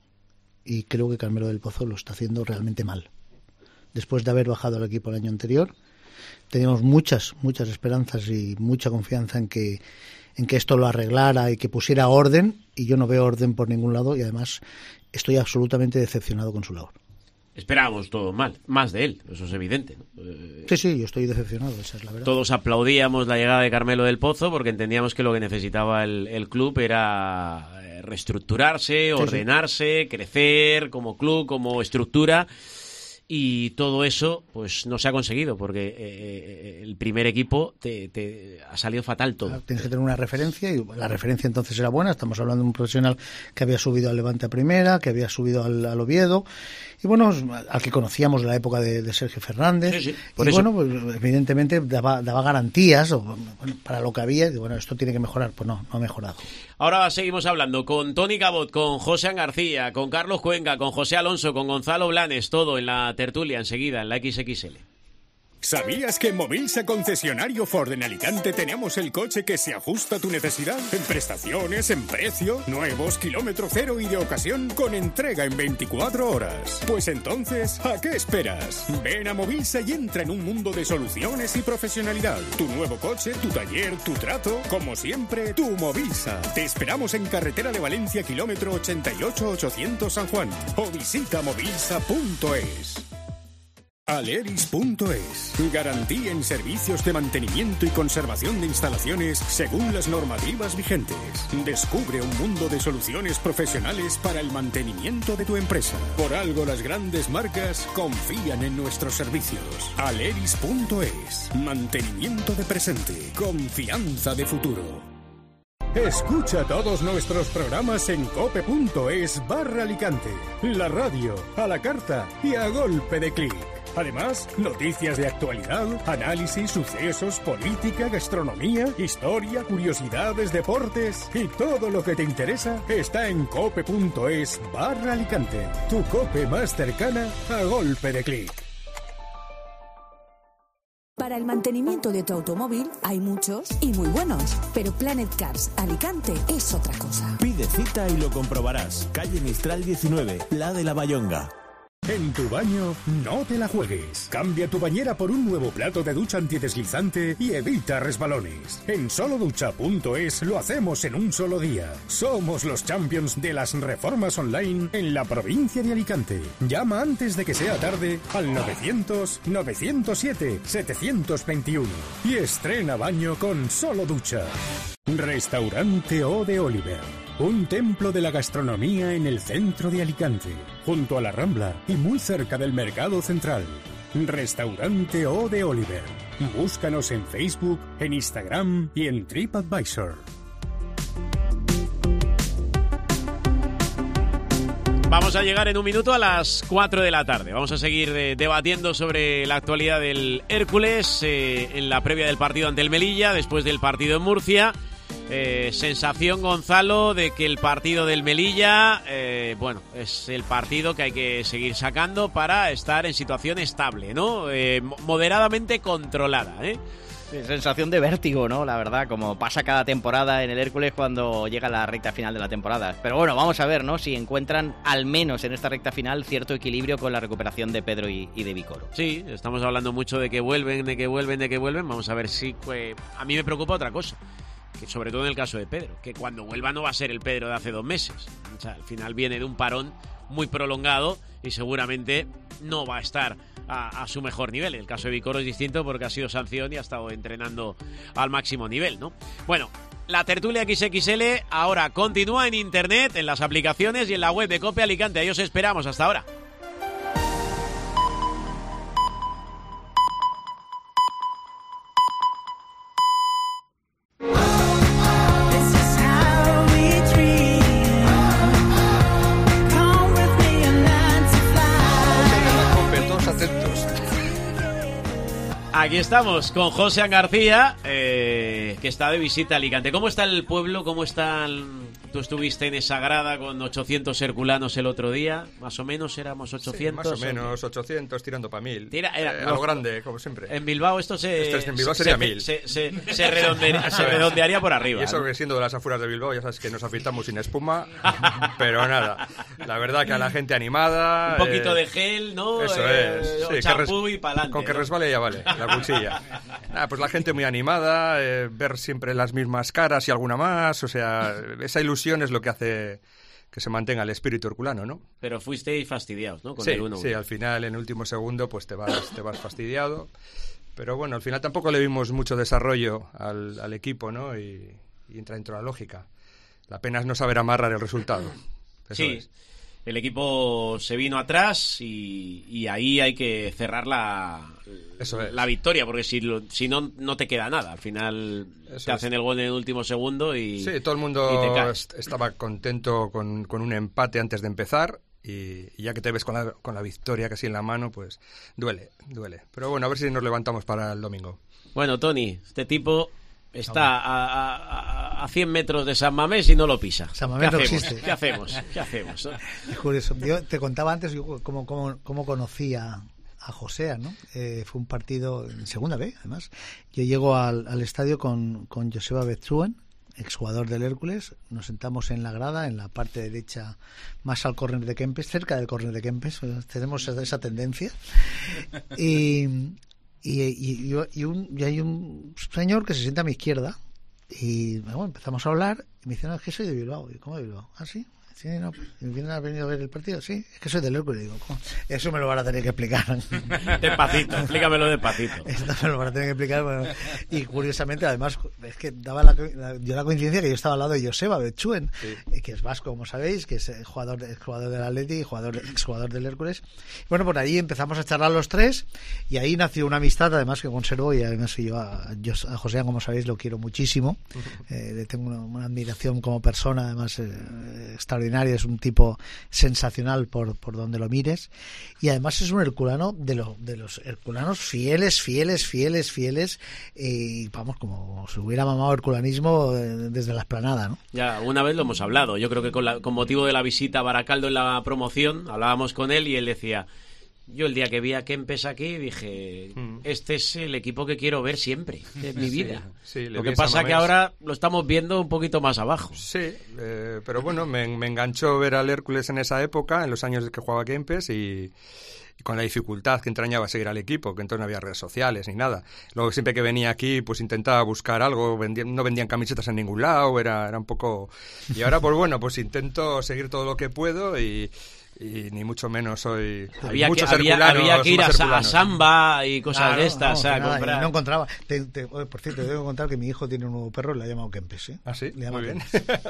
Y creo que Carmelo del Pozo lo está haciendo realmente mal. Después de haber bajado al equipo el año anterior, teníamos muchas, muchas esperanzas y mucha confianza en que en que esto lo arreglara y que pusiera orden, y yo no veo orden por ningún lado, y además estoy absolutamente decepcionado con su labor. Esperábamos todo mal, más de él, eso es evidente, ¿no? Eh, sí, sí, yo estoy decepcionado, esa es la verdad. Todos aplaudíamos la llegada de Carmelo del Pozo porque entendíamos que lo que necesitaba el, el club era reestructurarse, ordenarse, sí, sí. crecer como club, como estructura. Y todo eso pues no se ha conseguido porque eh, el primer equipo te, te ha salido fatal todo. Claro, tienes que tener una referencia y la referencia entonces era buena. Estamos hablando de un profesional que había subido al Levante a primera, que había subido al, al Oviedo y bueno, al que conocíamos de la época de, de Sergio Fernández. Sí, sí, por y eso. bueno, pues evidentemente daba, daba garantías o, bueno, para lo que había y bueno, esto tiene que mejorar. Pues no, no ha mejorado. Ahora seguimos hablando con Toni Cabot, con Joséan García, con Carlos Cuenca, con José Alonso, con Gonzalo Blanes, todo en la tertulia enseguida en la equis equis ele. ¿Sabías que en Movilsa Concesionario Ford en Alicante tenemos el coche que se ajusta a tu necesidad? En prestaciones, en precio, nuevos, kilómetro cero y de ocasión con entrega en veinticuatro horas. Pues entonces, ¿a qué esperas? Ven a Movilsa y entra en un mundo de soluciones y profesionalidad. Tu nuevo coche, tu taller, tu trato, como siempre, tu Movilsa. Te esperamos en carretera de Valencia, kilómetro ochenta y ocho ochocientos San Juan. O visita movilsa punto es. Aleris punto es. Garantía en servicios de mantenimiento y conservación de instalaciones según las normativas vigentes. Descubre un mundo de soluciones profesionales para el mantenimiento de tu empresa. Por algo las grandes marcas confían en nuestros servicios. Aleris punto es. Mantenimiento de presente. Confianza de futuro. Escucha todos nuestros programas en cope punto es barra Alicante. La radio, a la carta y a golpe de clic. Además, noticias de actualidad, análisis, sucesos, política, gastronomía, historia, curiosidades, deportes y todo lo que te interesa está en cope punto es barra Alicante. Tu cope más cercana a golpe de clic. Para el mantenimiento de tu automóvil hay muchos y muy buenos, pero Planet Cars Alicante es otra cosa. Pide cita y lo comprobarás. Calle Mistral diecinueve, La de la Bayonga. En tu baño, no te la juegues. Cambia tu bañera por un nuevo plato de ducha antideslizante y evita resbalones. En solo ducha punto es lo hacemos en un solo día. Somos los champions de las reformas online en la provincia de Alicante. Llama antes de que sea tarde al novecientos novecientos siete setecientos veintiuno y estrena baño con solo ducha. Restaurante O de Oliver. Un templo de la gastronomía en el centro de Alicante, junto a la Rambla y muy cerca del Mercado Central. Restaurante O de Oliver. Búscanos en Facebook, en Instagram y en TripAdvisor. Vamos a llegar en un minuto a las cuatro de la tarde. Vamos a seguir eh, debatiendo sobre la actualidad del Hércules eh, en la previa del partido ante el Melilla, después del partido en Murcia. Eh, sensación, Gonzalo, de que el partido del Melilla, eh, bueno, es el partido que hay que seguir sacando para estar en situación estable, ¿no? Eh, moderadamente controlada, ¿eh? Sí, sensación de vértigo, ¿no? La verdad, como pasa cada temporada en el Hércules cuando llega la recta final de la temporada. Pero bueno, vamos a ver, ¿no? Si encuentran, al menos en esta recta final, cierto equilibrio con la recuperación de Pedro y, y de Vicoro. Sí, estamos hablando mucho de que vuelven, de que vuelven, de que vuelven. Vamos a ver si... Pues, a mí me preocupa otra cosa. Que sobre todo en el caso de Pedro, que cuando vuelva no va a ser el Pedro de hace dos meses. O sea, al final viene de un parón muy prolongado y seguramente no va a estar a, a su mejor nivel. El caso de Vicoro es distinto porque ha sido sanción y ha estado entrenando al máximo nivel, ¿no? Bueno, la tertulia equis equis ele ahora continúa en internet, en las aplicaciones y en la web de Cope Alicante. Ahí os esperamos. Hasta ahora. Aquí estamos con José García, eh, que está de visita a Alicante. ¿Cómo está el pueblo? ¿Cómo están? Tú estuviste en esa grada con ochocientos herculanos el otro día. Más o menos éramos ochocientos. Sí, más o menos, ochocientos tirando para mil. Tira, era, eh, a lo grande, como siempre. En Bilbao esto se... Esto en Bilbao sería se, mil. Se, se, se, se, redondearía, se redondearía por arriba. Y eso, ¿no? Que siendo de las afueras de Bilbao, ya sabes que nos afeitamos sin espuma. Pero nada, la verdad que a la gente animada... Un poquito eh, de gel, ¿no? Eso eh, es. Sí, champú res, y pa'lante. Con que ¿no? resbale ya vale, la cuchilla. Nada, pues la gente muy animada, eh, ver siempre las mismas caras y alguna más. O sea, esa ilusión es lo que hace que se mantenga el espíritu herculano, ¿no? Pero fuisteis fastidiados, ¿no? Con sí, el uno uno. Sí, al final, en el último segundo, pues te vas, te vas fastidiado. Pero bueno, al final tampoco le vimos mucho desarrollo al, al equipo, ¿no? Y, y entra dentro de la lógica. La pena es no saber amarrar el resultado. Eso sí, es. El equipo se vino atrás y, y ahí hay que cerrar la, Eso es. la victoria, porque si, lo, si no, no te queda nada. Al final Eso te hacen es. el gol en el último segundo y sí, todo el y te mundo caes. est- estaba contento con, con un empate antes de empezar y, y ya que te ves con la, con la victoria casi en la mano, pues duele, duele. Pero bueno, a ver si nos levantamos para el domingo. Bueno, Tony, este tipo está a, a, a, a cien metros de San Mamés y no lo pisa. San Mamés ¿Qué no hacemos? existe. ¿Qué hacemos? ¿Qué hacemos? Es curioso. Yo te contaba antes yo cómo, cómo, cómo conocí a, a José, ¿no? Eh, fue un partido en segunda B, además. Yo llego al, al estadio con, con Joseba Betzuen, exjugador del Hércules. Nos sentamos en la grada, en la parte derecha, más al córner de Kempes, cerca del córner de Kempes. Tenemos esa tendencia. Y, y, y, y, un, y hay un señor que se sienta a mi izquierda. Y bueno, empezamos a hablar y me dice, no, es que soy de Bilbao. Y, ¿cómo de Bilbao? ¿Ah, sí? Sí, no, ¿vienen a venir a ver el partido? Sí, es que soy del Hércules. Digo, ¿cómo? Eso me lo van a tener que explicar. Despacito, explícamelo despacito. Esto me lo van a tener que explicar. Bueno, y curiosamente, además, es que daba la, la, yo la coincidencia que yo estaba al lado de Joseba Betzuen, sí. que es vasco, como sabéis, que es jugador, jugador del Atleti y jugador, exjugador del Hércules. Bueno, por ahí empezamos a charlar los tres y ahí nació una amistad, además, que conservo. Y además yo a, a José, como sabéis, lo quiero muchísimo. Uh-huh. Eh, le tengo una, una admiración como persona, además, eh, extraordinaria. Es un tipo sensacional por, por donde lo mires y además es un herculano de, lo, de los herculanos fieles, fieles, fieles, fieles y vamos, como si hubiera mamado herculanismo desde la explanada, ¿no? Ya, una vez lo hemos hablado, yo creo que con, la, con motivo de la visita a Baracaldo en la promoción, hablábamos con él y él decía... Yo el día que vi a Kempes aquí dije, mm. este es el equipo que quiero ver siempre en mi vida. Sí, sí, lo que pasa que ahora lo estamos viendo un poquito más abajo. Sí, eh, pero bueno, me, me enganchó ver al Hércules en esa época, en los años que jugaba Kempes y, y con la dificultad que entrañaba seguir al equipo, que entonces no había redes sociales ni nada. Luego siempre que venía aquí pues intentaba buscar algo, vendían, no vendían camisetas en ningún lado, era, era un poco... Y ahora pues bueno, pues intento seguir todo lo que puedo y... Y ni mucho menos soy... Había que, había, había que ir a, a Samba y cosas claro, de estas no, a nada, comprar. No encontraba. Te, te, por cierto, te debo contar que mi hijo tiene un nuevo perro y le ha llamado Kempes. ¿eh? ¿Ah, sí? Le Muy bien.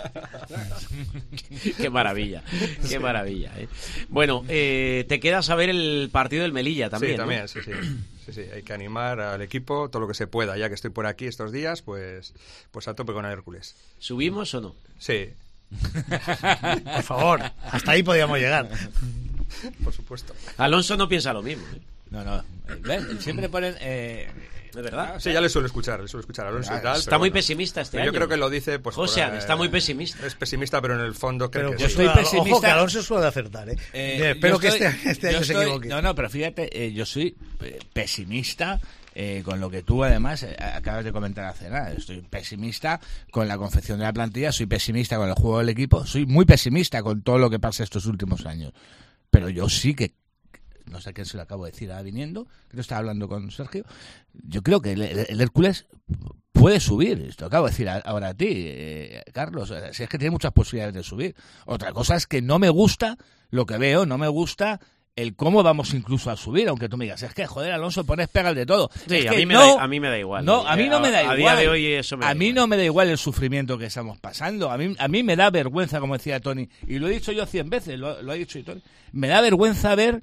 Qué maravilla, qué sí. maravilla. ¿eh? Bueno, eh, te queda saber el partido del Melilla también, Sí, ¿no? también, sí, sí. Sí, sí, hay que animar al equipo todo lo que se pueda. Ya que estoy por aquí estos días, pues, pues a tope con el Hércules. ¿Subimos o no? Sí. Por favor, hasta ahí podíamos llegar. Por supuesto. Alonso no piensa lo mismo. ¿eh? No, no. ¿Ves? Siempre ponen... Eh, ¿De verdad? Sí, ya le suelo escuchar, le suelo escuchar a Alonso y tal. Está muy bueno, pesimista este yo año. Yo creo que lo dice... pues José, por, eh, está muy pesimista. Es pesimista, pero en el fondo creo pero que yo sí. estoy pesimista. Ojo, que Alonso suele acertar, ¿eh? eh espero que estoy, este, este año estoy, se equivoque. No, no, pero fíjate, eh, yo soy pesimista... Eh, con lo que tú además eh, acabas de comentar hace nada. Estoy pesimista con la confección de la plantilla, soy pesimista con el juego del equipo, soy muy pesimista con todo lo que pasa estos últimos años. Pero yo sí que, no sé a quién se lo acabo de decir ahora viniendo, creo que estaba hablando con Sergio, yo creo que el, el Hércules puede subir, esto acabo de decir ahora a ti, eh, Carlos, si es que tiene muchas posibilidades de subir. Otra cosa es que no me gusta lo que veo, no me gusta el cómo vamos incluso a subir, aunque tú me digas, es que, joder, Alonso, pones pegas de todo. Sí, es a, que mí me no, da, a mí me da igual. No, a mí no me da a, igual. A día de hoy eso me da A mí igual. no me da igual el sufrimiento que estamos pasando. A mí, a mí me da vergüenza, como decía Tony, y lo he dicho yo cien veces, lo, lo ha dicho Tony, me da vergüenza ver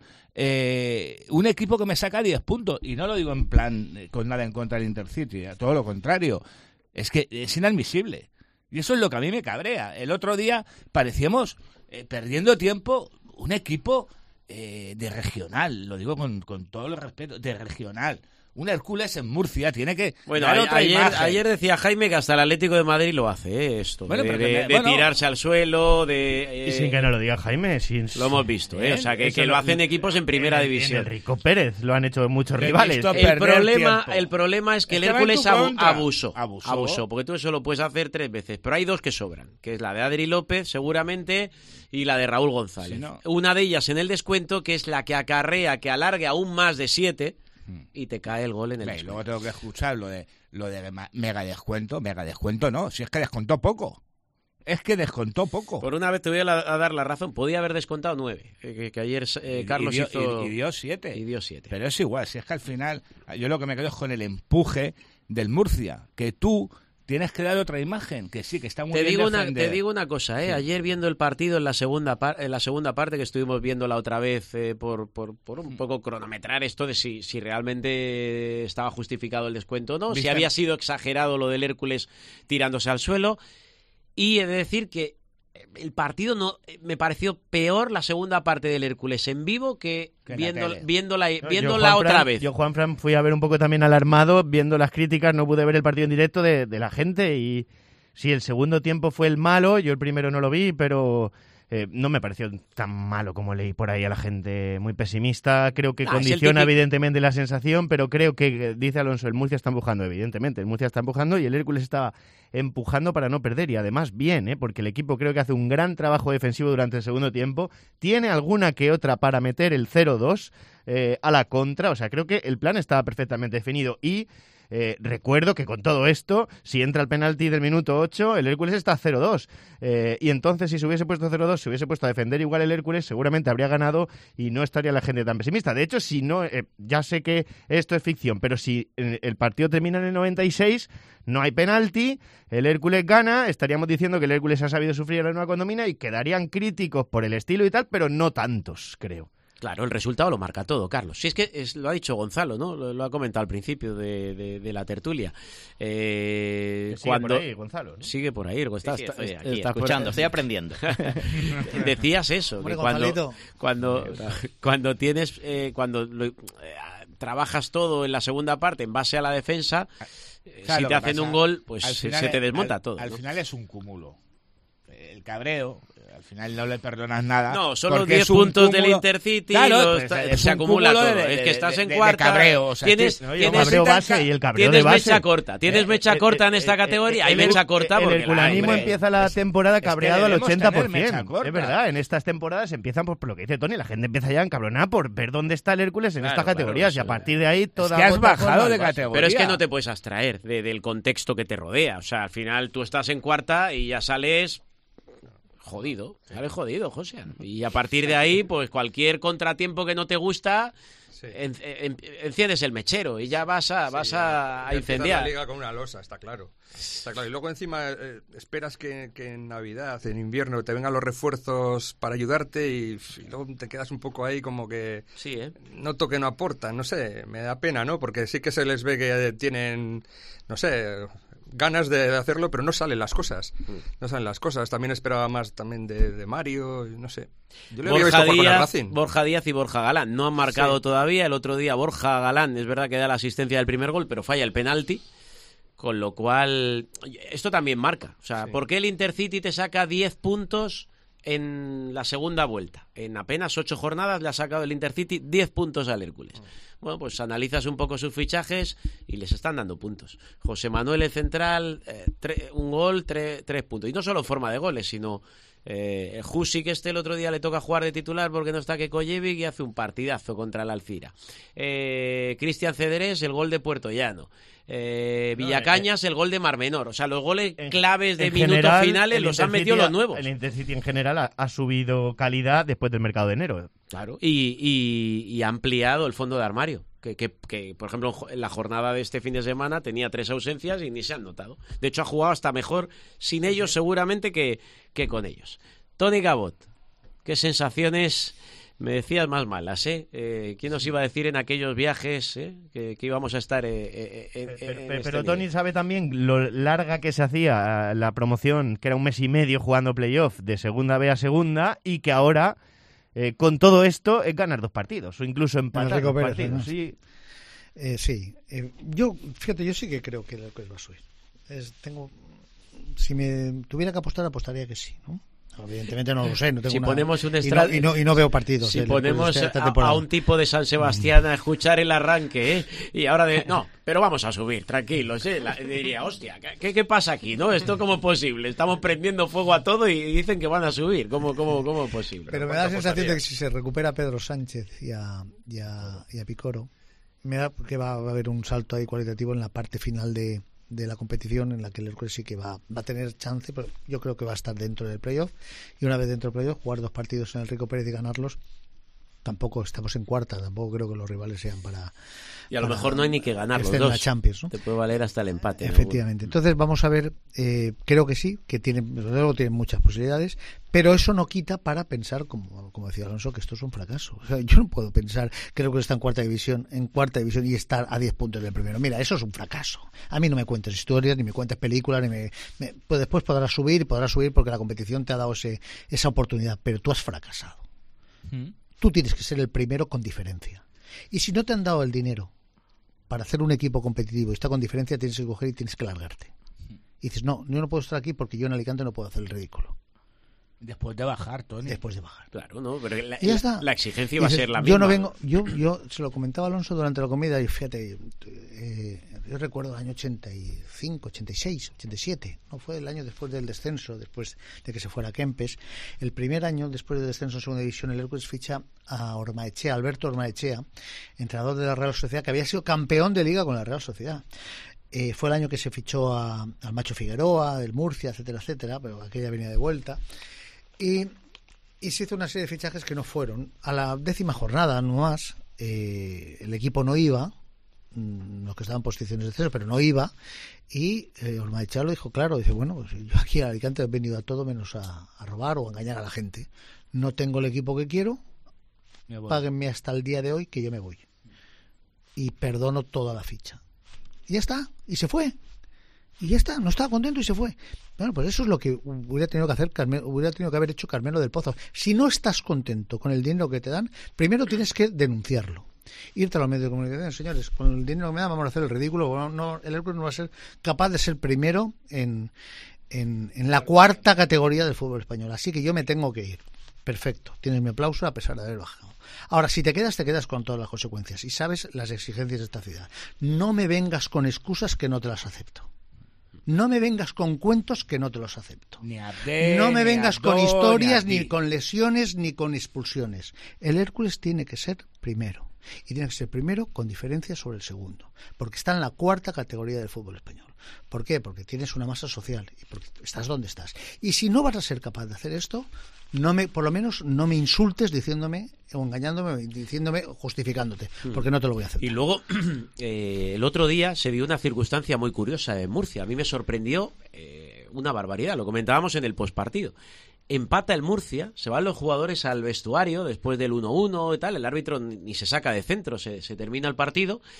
eh, un equipo que me saca diez puntos, y no lo digo en plan eh, con nada en contra del Intercity, a todo lo contrario. Es que es inadmisible. Y eso es lo que a mí me cabrea. El otro día parecíamos eh, perdiendo tiempo un equipo... Eh, de regional, lo digo con, con todo el respeto, de regional. Un Hércules en Murcia tiene que bueno, dar a, otra ayer, imagen. ayer decía Jaime que hasta el Atlético de Madrid lo hace, ¿eh? Esto, bueno, de, pero de, me, de bueno, tirarse al suelo, de... Eh, y sin que no lo diga Jaime, sin, lo hemos visto, ¿eh? O sea, que, que lo hacen equipos en primera en, división. En el Rico Pérez lo han hecho muchos He rivales. El problema, el problema es que es el que Hércules abu contra. abusó, abusó, abusó, porque tú eso lo puedes hacer tres veces, pero hay dos que sobran, que es la de Adri López, seguramente, y la de Raúl González. Sí, no. Una de ellas en el descuento, que es la que acarrea, que alargue aún más de siete, y te cae el gol en el descuento. Y luego tengo que escuchar lo de lo de mega descuento, mega descuento no, si es que descontó poco. Es que descontó poco. Por una vez te voy a, la, a dar la razón, podía haber descontado nueve, que, que ayer eh, Carlos y dio, hizo... Y, y dio siete. Y dio siete. Pero es igual, si es que al final, yo lo que me quedo es con el empuje del Murcia, que tú tienes que dar otra imagen, que sí, que está muy te bien digo una defender. Te digo una cosa, ¿eh? Sí. Ayer viendo el partido en la segunda par en la segunda parte, que estuvimos viendo la otra vez eh, por, por, por un poco cronometrar esto de si, si realmente estaba justificado el descuento o no, ¿Viste? Si había sido exagerado lo del Hércules tirándose al suelo, y he de decir que el partido no me pareció peor la segunda parte del Hércules en vivo que, que viendo, viéndola, no, viéndola yo, otra Fran, vez. Yo, Juanfran, fui a ver un poco también alarmado, viendo las críticas, no pude ver el partido en directo de, de la gente, y sí, el segundo tiempo fue el malo, yo el primero no lo vi, pero eh, no me pareció tan malo como leí por ahí a la gente, muy pesimista, creo que ah, condiciona evidentemente la sensación, pero creo que, dice Alonso, el Murcia está empujando, evidentemente, el Murcia está empujando y el Hércules estaba empujando para no perder, y además bien, ¿eh? Porque el equipo creo que hace un gran trabajo defensivo durante el segundo tiempo, tiene alguna que otra para meter el cero dos eh, a la contra, o sea, creo que el plan estaba perfectamente definido, y Eh, recuerdo que con todo esto, si entra el penalti del minuto ocho, el Hércules está cero dos. Eh, y entonces, si se hubiese puesto cero dos, se hubiese puesto a defender igual el Hércules, seguramente habría ganado y no estaría la gente tan pesimista. De hecho, si no, eh, ya sé que esto es ficción, pero si el partido termina en el noventa y seis, no hay penalti, el Hércules gana, estaríamos diciendo que el Hércules ha sabido sufrir a la nueva condomina y quedarían críticos por el estilo y tal, pero no tantos, creo. Claro, el resultado lo marca todo, Carlos. Si es que es, lo ha dicho Gonzalo, ¿no? Lo, lo ha comentado al principio de, de, de la tertulia. Eh, sigue cuando... por ahí, Gonzalo, ¿no? Sigue por ahí, está, sí, sí, estoy está, aquí, está escuchando, por... estoy aprendiendo. Decías eso, Hombre, que cuando, Gonzalito. cuando, cuando tienes, eh, cuando lo, eh, trabajas todo en la segunda parte en base a la defensa, eh, claro, si te hacen pasa, un gol, pues se te desmonta al, todo. Al ¿no? final es un cúmulo. El cabreo, al final no le perdonas nada. No, son los diez puntos del Intercity, claro, los, pues, es se acumula todo. De, es que estás de, en de, cuarta. De cabreo, o sea, tienes, no, tienes cabreo base y el cabreo tienes de base. mecha corta. Tienes eh, mecha eh, corta eh, en esta eh, categoría. eh, Hay el, mecha corta el, porque el herculanismo hombre, empieza la temporada es, cabreado es al ochenta por tener ciento. mecha Es verdad, en estas temporadas empiezan por, por lo que dice Tony, la gente empieza ya a encabronar por ver dónde está el Hércules en claro, estas categorías, claro, y a partir de ahí toda es que has bajado de categoría. Pero es que no te puedes abstraer de, del contexto que te rodea. O sea, al final tú estás en cuarta y ya sales jodido, sales jodido, José. Y a partir de ahí, pues cualquier contratiempo que no te gusta, sí. en, en, enciendes el mechero y ya vas a, vas sí, a, a incendiar. La liga con una losa, está claro. Está claro. Y luego encima eh, esperas que, que en Navidad, en invierno, te vengan los refuerzos para ayudarte y, y luego te quedas un poco ahí como que sí, ¿eh? noto que no aportan, no sé, me da pena, ¿no? Porque sí que se les ve que tienen, no sé, ganas de hacerlo, pero no salen las cosas. No salen las cosas. También esperaba más también de, de Mario, no sé. Yo le había visto jugar con el Racing. Borja Díaz y Borja Galán no han marcado sí. todavía. El otro día Borja Galán, es verdad que da la asistencia del primer gol, pero falla el penalti. Con lo cual, esto también marca. O sea, sí. ¿por qué el Intercity te saca diez puntos en la segunda vuelta? En apenas ocho jornadas le ha sacado el Intercity diez puntos al Hércules. Bueno, pues analizas un poco sus fichajes y les están dando puntos. José Manuel, el central, eh, tre- un gol, tre- tres puntos. Y no solo en forma de goles, sino... Eh, Jusi, que este el otro día le toca jugar de titular porque no está Kekojevic y hace un partidazo contra el Alcira. Eh, Cristian Cederés, el gol de Puerto Llano. Eh, Villacañas, el gol de Mar Menor. O sea, los goles claves de minutos general, finales los han metido los nuevos. El Intercity en general ha, ha subido calidad después del mercado de enero. Claro, y, y, y ha ampliado el fondo de armario. Que, que, que, por ejemplo, en la jornada de este fin de semana tenía tres ausencias y ni se han notado. De hecho, ha jugado hasta mejor sin ellos seguramente que, que con ellos. Tony Cabot, ¿qué sensaciones me decías más malas? ¿eh? Eh, ¿Quién nos iba a decir en aquellos viajes eh? que, que íbamos a estar eh, eh, en, Pero, en pero, este pero Tony sabe también lo larga que se hacía la promoción, que era un mes y medio jugando playoff de segunda B a segunda, y que ahora... Eh, con todo esto es ganar dos partidos o incluso empatar dos Pérez, partidos. ¿no? Sí, eh, sí. Eh, yo, fíjate, yo sí que creo que el Hércules va a subir. Es, tengo, si me tuviera que apostar, apostaría que sí, ¿no? Evidentemente no lo sé, no tengo si una... ponemos un y, no, y, no, y no veo partidos. Si ponemos a, a un tipo de San Sebastián a escuchar el arranque, ¿eh? Y ahora de... No, pero vamos a subir, tranquilos, ¿eh? La, diría, hostia, ¿qué, ¿qué pasa aquí, no? ¿Esto cómo es posible? Estamos prendiendo fuego a todo y dicen que van a subir. ¿Cómo, cómo, cómo es posible? Pero me da la sensación de que si se recupera a Pedro Sánchez y a, y a, y a Picoro, me da que va a haber un salto ahí cualitativo en la parte final de... de la competición, en la que el Hércules sí que va, va a tener chance, pero yo creo que va a estar dentro del playoff, y una vez dentro del playoff jugar dos partidos en el Rico Pérez y ganarlos. Tampoco estamos en cuarta, tampoco creo que los rivales sean para... Y a lo mejor no hay ni que ganar los dos. En la Champions, ¿no? Te puede valer hasta el empate. Efectivamente. ¿no? Entonces vamos a ver, eh, creo que sí, que tienen, desde luego tienen muchas posibilidades, pero eso no quita para pensar, como, como decía Alonso, que esto es un fracaso. O sea, yo no puedo pensar, creo que está en cuarta división, en cuarta división y estar a diez puntos del primero. Mira, eso es un fracaso. A mí no me cuentes historias, ni me cuentes películas, ni me, me pues después podrás subir, podrás subir porque la competición te ha dado ese, esa oportunidad, pero tú has fracasado. ¿Mm? Tú tienes que ser el primero con diferencia. Y si no te han dado el dinero para hacer un equipo competitivo y está con diferencia, tienes que coger y tienes que largarte. Y dices, no, yo no puedo estar aquí porque yo en Alicante no puedo hacer el ridículo. Después de bajar, Tony. Después de bajar. Claro, no, pero la, y ya está. la exigencia va a ser la misma. Yo no vengo, yo, yo se lo comentaba a Alonso durante la comida y fíjate, eh, yo recuerdo el año ochenta y cinco, ochenta y seis, ochenta y siete, no fue el año después del descenso, después de que se fuera a Kempes. El primer año después del descenso en segunda división, el Hércules ficha a Ormaechea, Alberto Ormaechea, entrenador de la Real Sociedad, que había sido campeón de liga con la Real Sociedad. Eh, fue el año que se fichó a, al Macho Figueroa, del Murcia, etcétera, etcétera, pero aquella venía de vuelta. Y, y se hizo una serie de fichajes que no fueron. A la décima jornada, no más, eh, el equipo no iba, mmm, los que estaban en posiciones de cero, pero no iba. Y eh, Ormaechea lo dijo claro, dice, bueno, pues yo aquí a Alicante he venido a todo menos a, a robar o a engañar a la gente. No tengo el equipo que quiero, páguenme hasta el día de hoy que yo me voy. Y perdono toda la ficha. Y ya está, y se fue. Y ya está, no estaba contento y se fue. Bueno, pues eso es lo que hubiera tenido que hacer Carmelo, hubiera tenido que haber hecho Carmelo del Pozo. Si no estás contento con el dinero que te dan, primero tienes que denunciarlo. Irte a los medios de comunicación, señores, con el dinero que me dan vamos a hacer el ridículo. No, no, el Hércules no va a ser capaz de ser primero en, en, en la cuarta categoría del fútbol español. Así que yo me tengo que ir. Perfecto, tienes mi aplauso a pesar de haber bajado. Ahora, si te quedas, te quedas con todas las consecuencias y sabes las exigencias de esta ciudad. No me vengas con excusas que no te las acepto. No me vengas con cuentos que no te los acepto. Ni a de, no me vengas con do, historias, ni, ni con lesiones, ni con expulsiones. El Hércules tiene que ser primero. Y tiene que ser primero con diferencia sobre el segundo. Porque está en la cuarta categoría del fútbol español. ¿Por qué? Porque tienes una masa social y porque estás donde estás. Y si no vas a ser capaz de hacer esto, no me, por lo menos no me insultes diciéndome o engañándome, diciéndome, justificándote, porque no te lo voy a hacer. Y luego, eh, el otro día se vio una circunstancia muy curiosa en Murcia. A mí me sorprendió eh, una barbaridad. Lo comentábamos en el postpartido. Empata el Murcia, se van los jugadores al vestuario después del uno uno y tal, el árbitro ni se saca de centro, se, se termina el partido,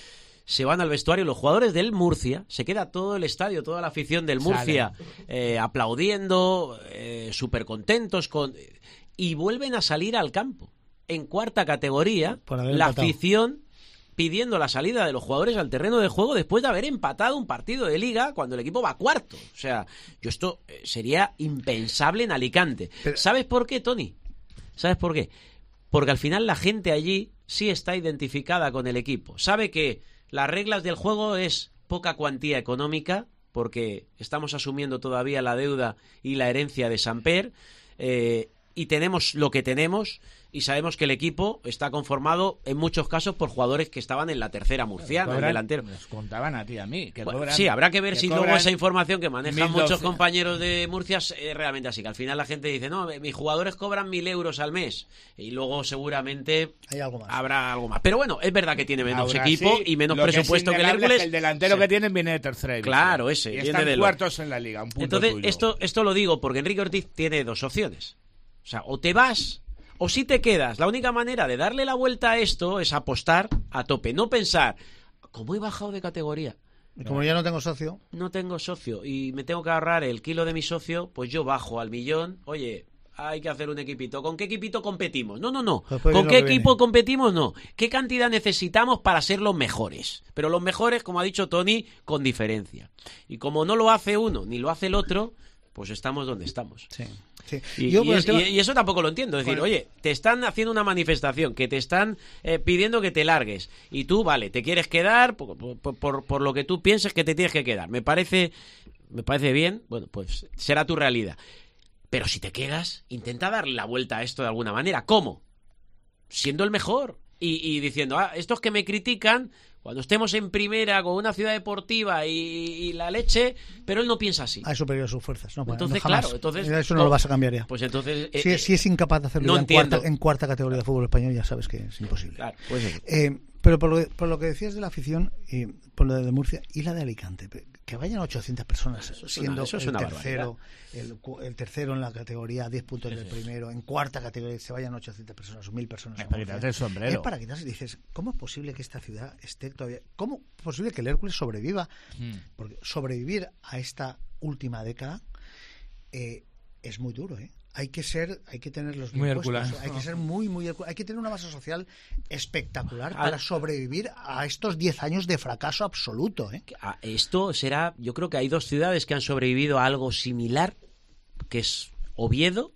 se van al vestuario, los jugadores del Murcia, se queda todo el estadio, toda la afición del Murcia eh, aplaudiendo, eh, súper contentos, con, y vuelven a salir al campo. En cuarta categoría, la empatado. afición pidiendo la salida de los jugadores al terreno de juego después de haber empatado un partido de liga cuando el equipo va cuarto. O sea, yo esto eh, sería impensable en Alicante. Pero... ¿Sabes por qué, Tony? ¿Sabes por qué? Porque al final la gente allí sí está identificada con el equipo. Sabe que las reglas del juego es poca cuantía económica, porque estamos asumiendo todavía la deuda y la herencia de Samper, eh, y tenemos lo que tenemos, y sabemos que el equipo está conformado en muchos casos por jugadores que estaban en la tercera murciana, el delantero. Nos contaban a ti y a mí. Que Bueno, cobran, sí, habrá que ver que si cobran luego esa información que manejan mil muchos doce compañeros de Murcia es realmente así, que al final la gente dice, no, mis jugadores cobran mil euros al mes, y luego seguramente Hay algo más. habrá algo más. Pero bueno, es verdad que tiene menos Ahora equipo sí, y menos lo que presupuesto es que el innegable Hércules. es que el delantero Sí. que tienen viene de tercera división. Claro, ese, Y viene están de lo- cuartos en la liga, un punto Entonces, tuyo. esto, esto lo digo porque Enrique Ortiz tiene dos opciones. O sea, o te vas o si te quedas. La única manera de darle la vuelta a esto es apostar a tope, no pensar, ¿cómo he bajado de categoría? Y como ya no tengo socio, No tengo socio y me tengo que ahorrar el kilo de mi socio, pues yo bajo al millón. Oye, hay que hacer un equipito. ¿Con qué equipito competimos? No, no, no. Pues puede ¿Con ir qué lo que equipo viene. competimos? No. ¿Qué cantidad necesitamos para ser los mejores? Pero los mejores, como ha dicho Tony, con diferencia. Y como no lo hace uno ni lo hace el otro, pues estamos donde estamos. sí. sí. Y, Yo, y por el es- tema- y- y eso tampoco lo entiendo. Es decir, Con el- oye, te están haciendo una manifestación, que te están eh, pidiendo que te largues. Y tú, vale, te quieres quedar por, por- por- por lo que tú pienses que te tienes que quedar. Me parece, me parece bien. Bueno, pues será tu realidad. Pero si te quedas, intenta darle la vuelta a esto de alguna manera. ¿Cómo? Siendo el mejor. Y, y diciendo, ah, estos que me critican, cuando estemos en primera con una ciudad deportiva y, y la leche, pero él no piensa así. hay superior a sus fuerzas. No, Entonces, no, jamás. claro, entonces- Eso no lo vas a cambiar ya. Pues entonces... eh, Si, eh, si es incapaz de hacerlo no ya en, entiendo. cuarta, en cuarta categoría de fútbol español, ya sabes que es imposible. Claro, pues eso. Eh, pero por lo, por lo que decías de la afición, y por lo de Murcia y la de Alicante, que vayan ochocientas personas Eso es siendo una- eso es el, una tercero, el, cu- el tercero en la categoría, diez puntos del Eso es. primero, en cuarta categoría se vayan ochocientas personas o mil personas. Es a para Murcia. quitarte el sombrero. Es para quitarse y dices, ¿cómo es posible que esta ciudad esté todavía? ¿Cómo es posible que el Hércules sobreviva? Mm. Porque sobrevivir a esta última década eh, es muy duro, ¿eh? Hay que ser, hay que tener los Muy bien puestos, herculano. hay que ser muy, muy hercu- hay que tener una base social espectacular Al- para sobrevivir a estos diez años de fracaso absoluto, ¿eh? Ah, esto será, yo creo que hay dos ciudades que han sobrevivido a algo similar, que es Oviedo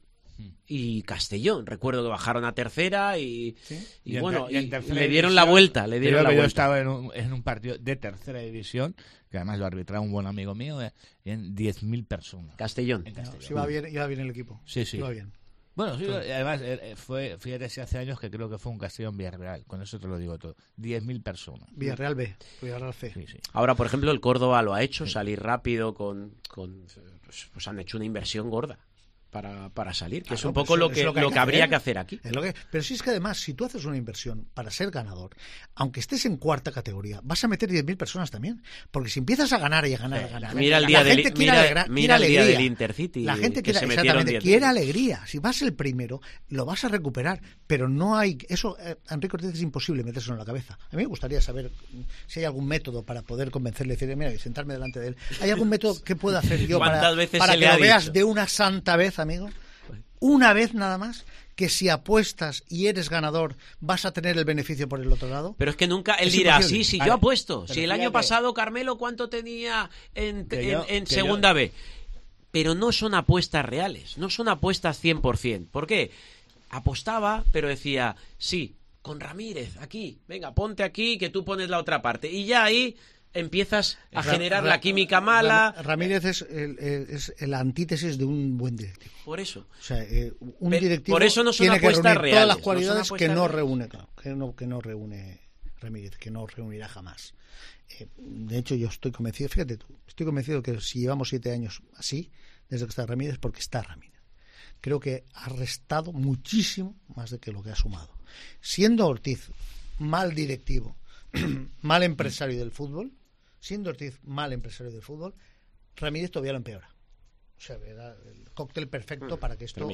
y Castellón. Recuerdo que bajaron a tercera y, y, Y en bueno, ter- y en y tercera le dieron división, la vuelta, le te dieron digo la que yo vuelta. estaba en un, en un partido de tercera división, que además lo arbitraba un buen amigo mío, eh, y en diez mil personas. Castellón. En Castellón. Si va bien, iba bien el equipo. Sí, sí. Iba bien. Bueno, sí, además, eh, fue, fíjate si hace años que creo que fue un Castellón Villarreal, con eso te lo digo todo. diez mil personas. Villarreal B, Villarreal C. Sí, sí. Ahora, por ejemplo, el Córdoba lo ha hecho, salir rápido con... con pues, pues han hecho una inversión gorda para, para salir, que es Claro, un pues poco eso- lo es que, lo que lo hay que que habría hacer. que hacer aquí. Es lo que- pero si es que además, si tú haces una inversión para ser ganador, aunque estés en cuarta categoría, vas a meter diez mil personas también. Porque si empiezas a ganar y a ganar, a ganar, Mira el la día del- gente quiere mira- alegrar- mira quiere el día alegría. del Intercity, La gente que quiere, se metieron exactamente, diez quiere mil. alegría. Si vas el primero, lo vas a recuperar. Pero no hay... Eso, eh, a Enrique Ortiz es imposible metérselo en la cabeza. A mí me gustaría saber si hay algún método para poder convencerle y decirle, mira, y sentarme delante de él. ¿Hay algún método que pueda hacer yo para, ¿Cuántas veces para se que le lo ha veas dicho? de una santa vez, amigo? Una vez nada más, que si apuestas y eres ganador vas a tener el beneficio por el otro lado. Pero es que nunca él Es dirá, imposible. sí, sí, Vale. yo apuesto. Pero Si el año fíjate. pasado Carmelo, ¿cuánto tenía en, Que en- yo- en que segunda yo- B? Pero no son apuestas reales, no son apuestas cien por ciento. ¿Por qué? Apostaba, pero decía, sí, con Ramírez, aquí, venga, ponte aquí, que tú pones la otra parte. Y ya ahí empiezas a Ra- generar Ra- la química mala. Ram- Ramírez es el, el- es la antítesis de un buen directivo. Por eso. O sea, eh, un Pe- directivo por eso no son tiene que apuestas reunir reales, todas no las son cualidades que apuestas no reales. reúne, claro, que no que no reúne Ramírez, que no reunirá jamás. Eh, de hecho, yo estoy convencido, fíjate tú, estoy convencido que si llevamos siete años así, desde que está Ramírez, porque está Ramírez. Creo que ha restado muchísimo más de que lo que ha sumado. Siendo Ortiz mal directivo, mal empresario del fútbol, siendo Ortiz mal empresario del fútbol, Ramírez todavía lo empeora. O sea, era el cóctel perfecto para que esto Tremendo.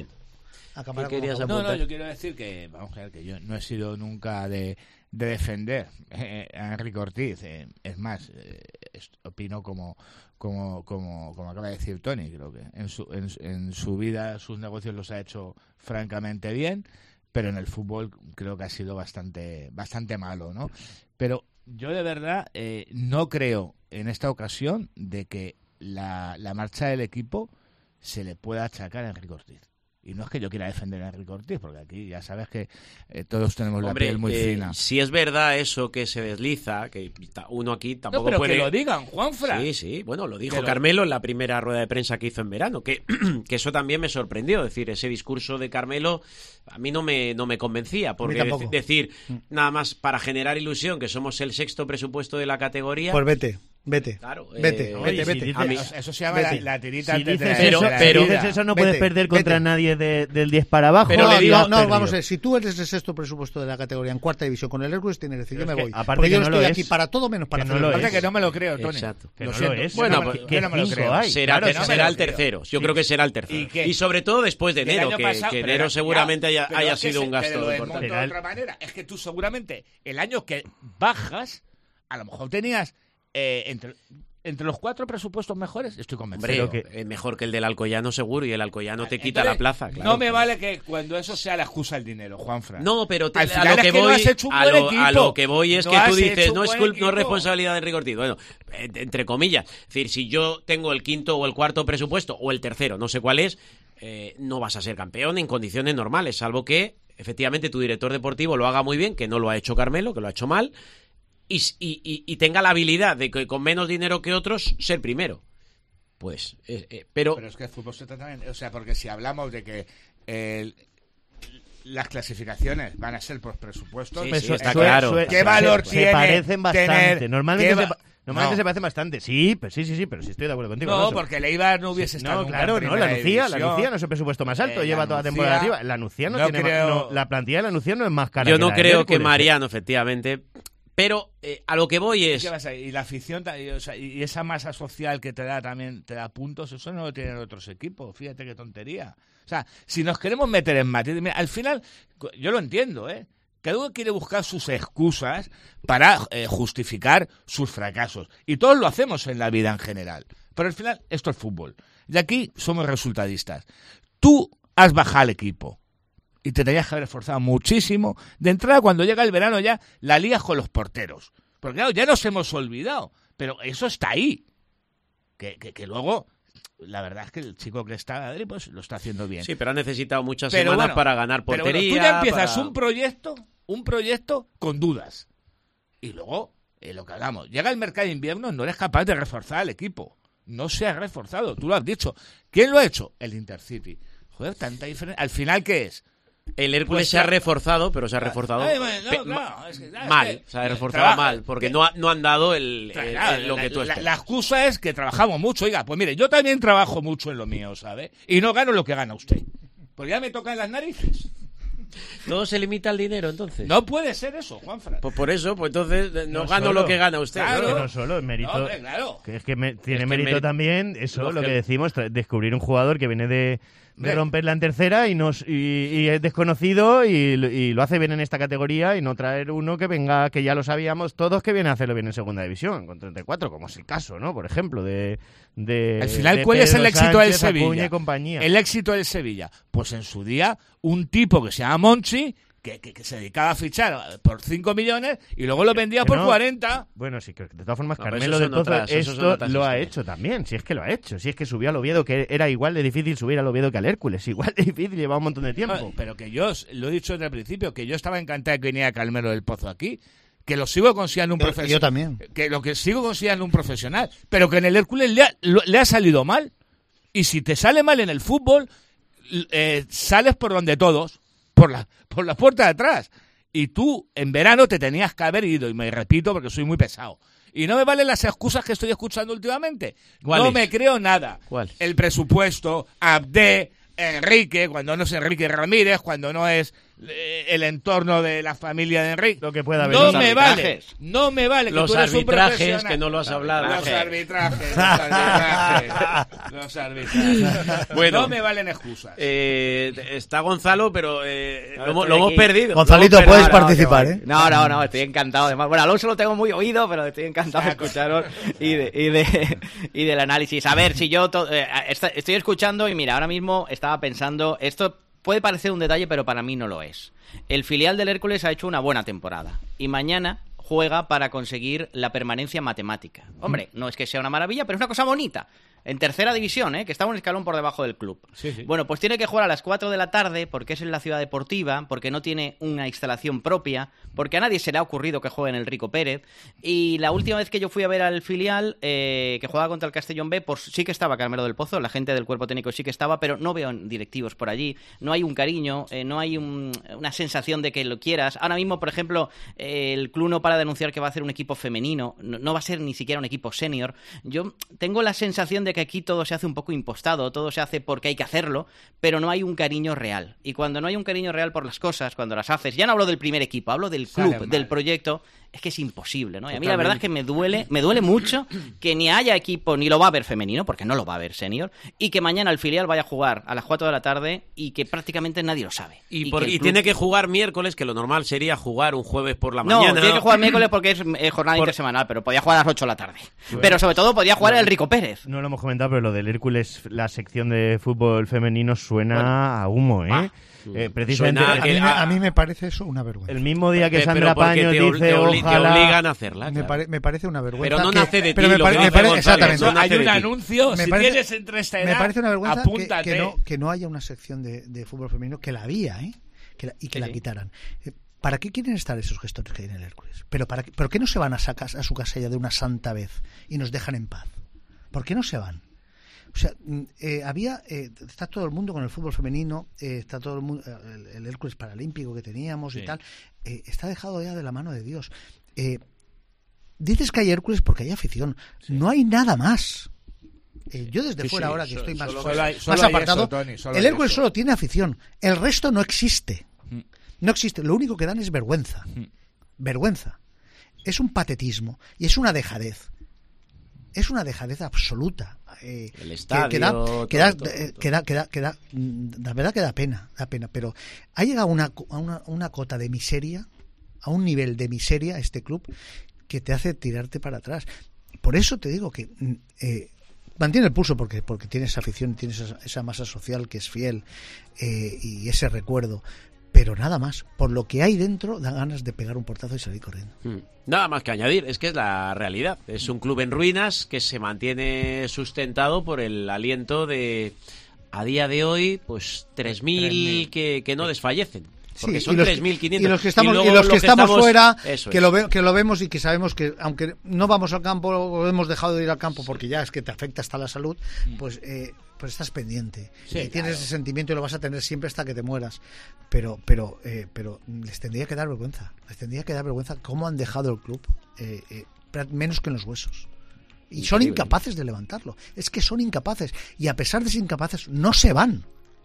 Acabar ¿Qué querías con- No, apuntar? no, yo quiero decir que, vamos a ver, que yo no he sido nunca de, de defender eh, a Enrique Ortiz. eh, es más, eh, es- opino como, como, como, como acaba de decir Tony. Creo que en su, en, en su vida, sus negocios los ha hecho francamente bien, pero en el fútbol creo que ha sido bastante, bastante malo, ¿no? Pero yo de verdad eh, no creo en esta ocasión de que la, la marcha del equipo se le pueda achacar a Enrique Ortiz. Y no es que yo quiera defender a Enrique Ortiz, porque aquí ya sabes que eh, todos tenemos la Hombre, piel muy eh, fina. si es verdad eso que se desliza, que ta- uno aquí tampoco No, pero puede... que lo digan, Juanfran. Sí, sí, bueno, lo dijo Pero- Carmelo en la primera rueda de prensa que hizo en verano, que, que eso también me sorprendió, es decir, ese discurso de Carmelo a mí no me, no me convencía, porque tampoco. dec- decir nada más para generar ilusión que somos el sexto presupuesto de la categoría... Pues vete, vete. Claro, Vete, eh, vete, oye, vete. si dices- A mí- Eso se llama la, Vete. la tirita Si antes de dices, la- Pero- eso, de la pero- si herida. dices eso, no Vete, puedes perder contra vete. nadie de- del diez para abajo. Pero no, le digo- no, has no, perdido. vamos a ver, si tú eres el sexto presupuesto de la categoría en cuarta división con el Hércules, tienes que decir, yo Pero me es voy. que, aparte Porque que yo no estoy lo aquí es. para todo menos para Que hacer no lo el Aparte es. que no me lo creo, Tony. Exacto. Que Lo no siento. lo es. Bueno, no me- pues- yo no me lo cinco creo. hay. Será, Claro, ter- que no me será lo el creo. tercero. Yo ¿Y creo que será el tercero. ¿Y Y, qué? sobre todo después de Que el enero, año que, pasado- que pero enero era- seguramente ya, haya, pero haya es que sido se- un gasto pero lo importante. desmonto de otra manera. Es que tú seguramente el año que bajas, a lo mejor tenías eh, entre, entre los cuatro presupuestos mejores, estoy convencido. Hombre, Pero que- eh, mejor que el del Alcoyano seguro, y el Alcoyano te quita Entonces, la plaza. Claro. No me vale que cuando eso sea la excusa el dinero, Juanfran. No, pero te- Al a final lo es que que no voy, has hecho un a, buen lo, a equipo. lo que voy es No que has tú dices, hecho un no es, buen cul- no es equipo. responsabilidad de Enrique Ortiz. Bueno, eh, entre comillas, es decir, si yo tengo el quinto o el cuarto presupuesto, o el tercero, no sé cuál es, eh, no vas a ser campeón en condiciones normales, salvo que efectivamente tu director deportivo lo haga muy bien, que no lo ha hecho Carmelo, que lo ha hecho mal, y, y, y- y tenga la habilidad de que con menos dinero que otros ser primero. Pues, eh, eh, pero... Pero es que el fútbol se trata también, o sea, porque si hablamos de que el- las clasificaciones van a ser por presupuestos, Sí, pues sí, está sue- claro. sue- está ¿qué claro. valor se tiene parecen bastante. tener- Normalmente, qué se, va- pa- normalmente No. se parecen bastante. Sí, pero sí, sí, sí, pero sí estoy de acuerdo contigo. No, Alonso. porque el Eibar no hubiese Sí, estado no, nunca claro, en no, la primera Nucía, la división. Nucía no es el presupuesto más alto, Eh, lleva la toda la Nucía- temporada arriba. La Nucía no, no tiene creo- más- no, la plantilla de la Nucía no es más cara. Yo que no la del creo que Hércules, ¿eh? Mariano, efectivamente. Pero eh, a lo que voy es... ¿Qué vas a- Y la afición ta- y, o sea, y esa masa social que te da también te da puntos, eso no lo tienen otros equipos. Fíjate qué tontería. O sea, si nos queremos meter en matices, mira, al final, cu- yo lo entiendo, ¿eh? Cada uno quiere buscar sus excusas para eh, justificar sus fracasos. Y todos lo hacemos en la vida en general. Pero al final, esto es fútbol. Y aquí somos resultadistas. Tú has bajado al equipo. Y te tenías que haber esforzado muchísimo. De entrada, cuando llega el verano ya, la lías con los porteros. Porque claro, ya nos hemos olvidado. Pero eso está ahí. Que, que, que luego, la verdad es que el chico que está Adri, pues lo está haciendo bien. Sí, pero ha necesitado muchas Pero semanas bueno, para ganar Pero portería. bueno, tú ya empiezas para- un proyecto, un proyecto con dudas. Y luego, eh, lo que hablamos, llega el mercado de invierno, no eres capaz de reforzar al equipo. No se ha reforzado, tú lo has dicho. ¿Quién lo ha hecho? El Intercity. Joder, tanta diferencia. ¿Al final qué es? El Hércules Pues se ha tra- reforzado, pero se ha reforzado Ay, bueno, no, pe- claro, ma- es que, claro, mal. es que- Se ha reforzado trabaja- mal, porque no, ha- no han dado el, el- Claro, el- lo la, que tú la- esperas. la excusa es que trabajamos mucho. Oiga, pues mire, yo también trabajo mucho en lo mío, ¿sabe? Y no gano lo que gana usted. Pues ya me tocan las narices. Todo se limita al dinero, entonces. No puede ser eso, Juanfran. Pues por eso, pues entonces eh, no, No gano solo. lo que gana usted. Claro. ¿no? Que no solo, es mérito. No, hombre, claro. Que es que me- tiene Es que el mérito mérito- también eso, Los lo que que- decimos, tra- descubrir un jugador que viene de, de Hombre. romperla en tercera y, nos, y, y es desconocido y, lo- y lo hace bien en esta categoría y no traer uno que venga, que ya lo sabíamos todos, que viene a hacerlo bien en segunda división, con treinta y cuatro, como es el caso, ¿no? Por ejemplo, de... de Al final, de ¿cuál es el Pedro éxito del Sánchez, Acuña Sevilla? y compañía. El éxito del Sevilla. Pues en su día, un tipo que se llama Monchi, que, que, que se dedicaba a fichar por cinco millones y luego lo vendía Que por no. cuarenta. Bueno, sí, que de todas formas, No, pero Carmelo eso del son Pozo otras- eso son esto otras lo ha historias. hecho también. Si es que lo ha hecho. Si es que subió al Oviedo, que era igual de difícil subir al Oviedo que al Hércules. Igual de difícil, lleva un montón de tiempo. Pero que yo, os- lo he dicho desde el principio, que yo estaba encantado de que viniera Carmelo del Pozo aquí, que lo sigo considerando un Yo- profesional. yo también. Que lo que sigo considerando un profesional, pero que en el Hércules le ha, lo- le ha salido mal. Y si te sale mal en el fútbol, l- eh, sales por donde todos, por la, por la puerta de atrás. Y tú, en verano, te tenías que haber ido, y me repito porque soy muy pesado. Y no me valen las excusas que estoy escuchando últimamente. No ¿Cuáles? me creo nada. ¿Cuál? El presupuesto, Abde, Enrique, cuando no es Enrique Ramírez, cuando no es eh, el entorno de la familia de Enrique. Lo que pueda haber. No Los me vale, arbitrajes. no me vale que Los tú eres un arbitrajes, profesional. que no lo has hablado. Los arbitrajes, los arbitrajes, los arbitrajes. Bueno, no me valen excusas. Eh, está Gonzalo, pero eh, No, lo, hemos- estoy lo hemos aquí. perdido. Gonzalito, Lo hemos puedes perdido. participar, no, ¿eh? No, no, no, estoy encantado. Además, bueno, Alonso lo tengo muy oído, pero estoy encantado de escucharos y, de, y, de, y del análisis. A ver, si yo to- eh, esta- estoy escuchando y mira, ahora mismo estaba pensando, esto puede parecer un detalle, pero para mí no lo es. El filial del Hércules ha hecho una buena temporada y mañana juega para conseguir la permanencia matemática. Hombre, no es que sea una maravilla, pero es una cosa bonita. En tercera división, ¿eh? Que está un escalón por debajo del club. Sí, sí. Bueno, pues tiene que jugar a las cuatro de la tarde porque es en la ciudad deportiva, porque no tiene una instalación propia, porque a nadie se le ha ocurrido que juegue en el Rico Pérez. Y la última vez que yo fui a ver al filial, eh, que jugaba contra el Castellón B, pues sí que estaba Carmelo del Pozo, la gente del cuerpo técnico sí que estaba, pero no veo directivos por allí, no hay un cariño, eh, no hay un- una sensación de que lo quieras. Ahora mismo, por ejemplo, eh, el club no para de anunciar que va a hacer un equipo femenino, no, no va a ser ni siquiera un equipo senior. Yo tengo la sensación de que aquí todo se hace un poco impostado, todo se hace porque hay que hacerlo, pero no hay un cariño real. Y cuando no hay un cariño real por las cosas, cuando las haces, ya no hablo del primer equipo, hablo del club, Sale mal. del proyecto, es que es imposible, ¿no? Y a mí la verdad es que me duele, me duele mucho que ni haya equipo, ni lo va a haber femenino, porque no lo va a haber senior, y que mañana el filial vaya a jugar a las cuatro de la tarde y que prácticamente nadie lo sabe. Y, por- que el y club- tiene que jugar miércoles, que lo normal sería jugar un jueves por la No, mañana. tiene que jugar miércoles porque es eh, jornada Por- intersemanal, pero podía jugar a las ocho de la tarde. Pero sobre todo podía jugar el Rico Pérez. No lo hemos comentado, pero lo del Hércules, la sección de fútbol femenino suena Bueno. a humo, ¿eh? Ah. Eh, precisamente Suena A que- mí, me, a- a mí me parece eso una vergüenza. el mismo día que Pero Sandra porque Paños te obli- dice te obli- te ojalá... obligan a hacerla. Me, claro. pare- me parece una vergüenza. Pero no que- nace de pero ti, me, lo pare- que me dice parece Gonzalo, exactamente. no nace Hay de un ti. anuncio, Me si parece- tienes entre esta edad, Me parece una vergüenza que, apúntate. que no, que no haya una sección de, de fútbol femenino, que la había, ¿eh? Que la- y que Sí, la sí. quitaran. Eh, ¿Para qué quieren estar esos gestores que hay en el Hércules? ¿Pero para qué, ¿Por qué no se van a, sa- a su casa ya de una santa vez y nos dejan en paz? ¿Por qué no se van? O sea, mm, eh, había, eh, está todo el mundo con el fútbol femenino, eh, está todo el mundo, eh, el, el Hércules paralímpico que teníamos Sí. y tal, eh, está dejado ya de la mano de Dios. Eh, dices que hay Hércules porque hay afición, no hay nada más. Eh, yo desde Sí, fuera sí, ahora que so- estoy más, solo- más solo hay- solo hay apartado, eso, Tony, solo el hay Hércules eso. solo tiene afición, el resto no existe. Mm. No existe, lo único que dan es vergüenza. Mm. Vergüenza. Es un patetismo y es una dejadez. Es una dejadez absoluta. eh, El que- estadio, que, da, todo, que, da, todo, eh, todo. que da- que da- que da- mm, la verdad que da pena, da pena, pero ha llegado una, co- a una, una cota de miseria, a un nivel de miseria este club que te hace tirarte para atrás. Por eso te digo que mm, eh, mantiene el pulso porque porque tienes afición, tienes esa, esa masa social que es fiel eh, y ese recuerdo, pero nada más. Por lo que hay dentro da ganas de pegar un portazo y salir corriendo. Mm. Nada más que añadir, es que es la realidad. Es un club en ruinas que se mantiene sustentado por el aliento de, a día de hoy, pues tres mil que, que no desfallecen. Porque Sí, son y los- tres mil quinientos. Y los que estamos, y luego los lo que estamos, estamos- fuera, eso que es. lo, ve- que lo vemos y que sabemos que, aunque no vamos al campo o hemos dejado de ir al campo porque ya es que te afecta hasta la salud, pues eh, pues estás pendiente. Sí, y tienes claro. ese sentimiento y lo vas a tener siempre hasta que te mueras. Pero pero eh, pero les tendría que dar vergüenza. Les tendría que dar vergüenza cómo han dejado el club, eh, eh, pra- menos que en los huesos. Y son Increíble. incapaces de levantarlo. Es que son incapaces. Y a pesar de ser incapaces, no se van.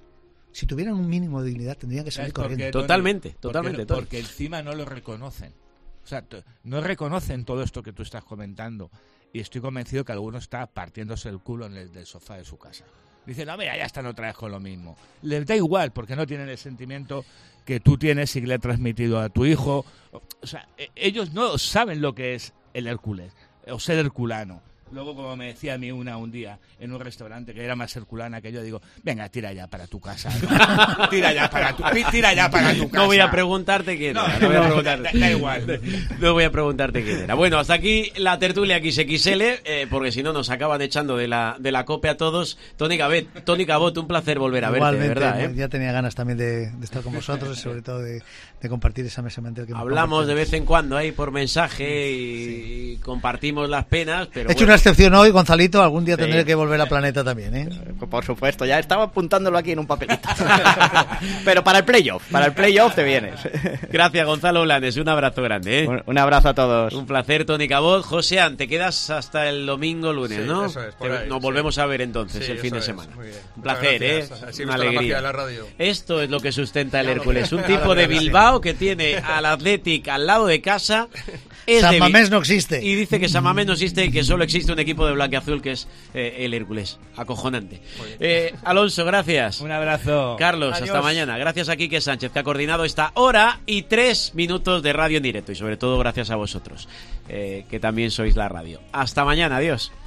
Si tuvieran un mínimo de dignidad, tendrían que ¿Sabes salir por qué, corriendo. Tony? Totalmente, Porque- totalmente, Porque, Tony. encima no lo reconocen. O sea, t- no reconocen todo esto que tú estás comentando. Y estoy convencido que alguno está partiéndose el culo en el del sofá de su casa. Dicen, no, mira, ya están otra vez con lo mismo. Les da igual, porque no tienen el sentimiento que tú tienes y que le has transmitido a tu hijo. O sea, e- ellos no saben lo que es el Hércules, o ser herculano. Luego, como me decía a mí una un día en un restaurante que era más herculana que yo, digo, venga, tira ya para tu casa. tira ya para tu, tira ya para tu casa. No voy a preguntarte quién No, era. No, voy a no, preguntarte. da- da igual. No voy a preguntarte quién era. Bueno, hasta aquí la tertulia X X L, eh, porque si no nos acaban echando de la, de la cope a todos. Tony Cabot, Tony Cabot, un placer volver a verte, de Igualmente, verdad. ¿eh? ya tenía ganas también de, de estar con vosotros y sobre todo de, de compartir esa mesa mental que me Hablamos de compartís. vez en cuando ahí por mensaje y, y compartimos las penas, pero He hecho bueno. unas excepción hoy, Gonzalito. Algún día sí. tendré que volver a Planeta también, ¿eh? Por supuesto, ya estaba apuntándolo aquí en un papelito. Pero para el playoff, para el playoff te vienes. Gracias, Gonzalo Blanes. Un abrazo grande, ¿eh? Un, un abrazo a todos. Un placer, Tony Cabot. Josean, te quedas hasta el domingo, lunes, sí, ¿no? Eso es, por te, ahí, nos sí. volvemos a ver entonces sí, el fin de es, semana. Un Muchas placer, gracias. ¿eh? Así Una la alegría. de la radio. Esto es lo que sustenta el Hércules. Un tipo de Bilbao que tiene al Athletic al lado de casa. Es San de... Mamés no existe. Y dice que San Mamés no existe y que solo existe un equipo de blanquiazul que es eh, el Hércules. Acojonante. Eh, Alonso, gracias. Un abrazo. Carlos, Adiós. hasta mañana. Gracias a Quique Sánchez, que ha coordinado esta hora y tres minutos de radio en directo. Y sobre todo gracias a vosotros, eh, que también sois la radio. Hasta mañana. Adiós.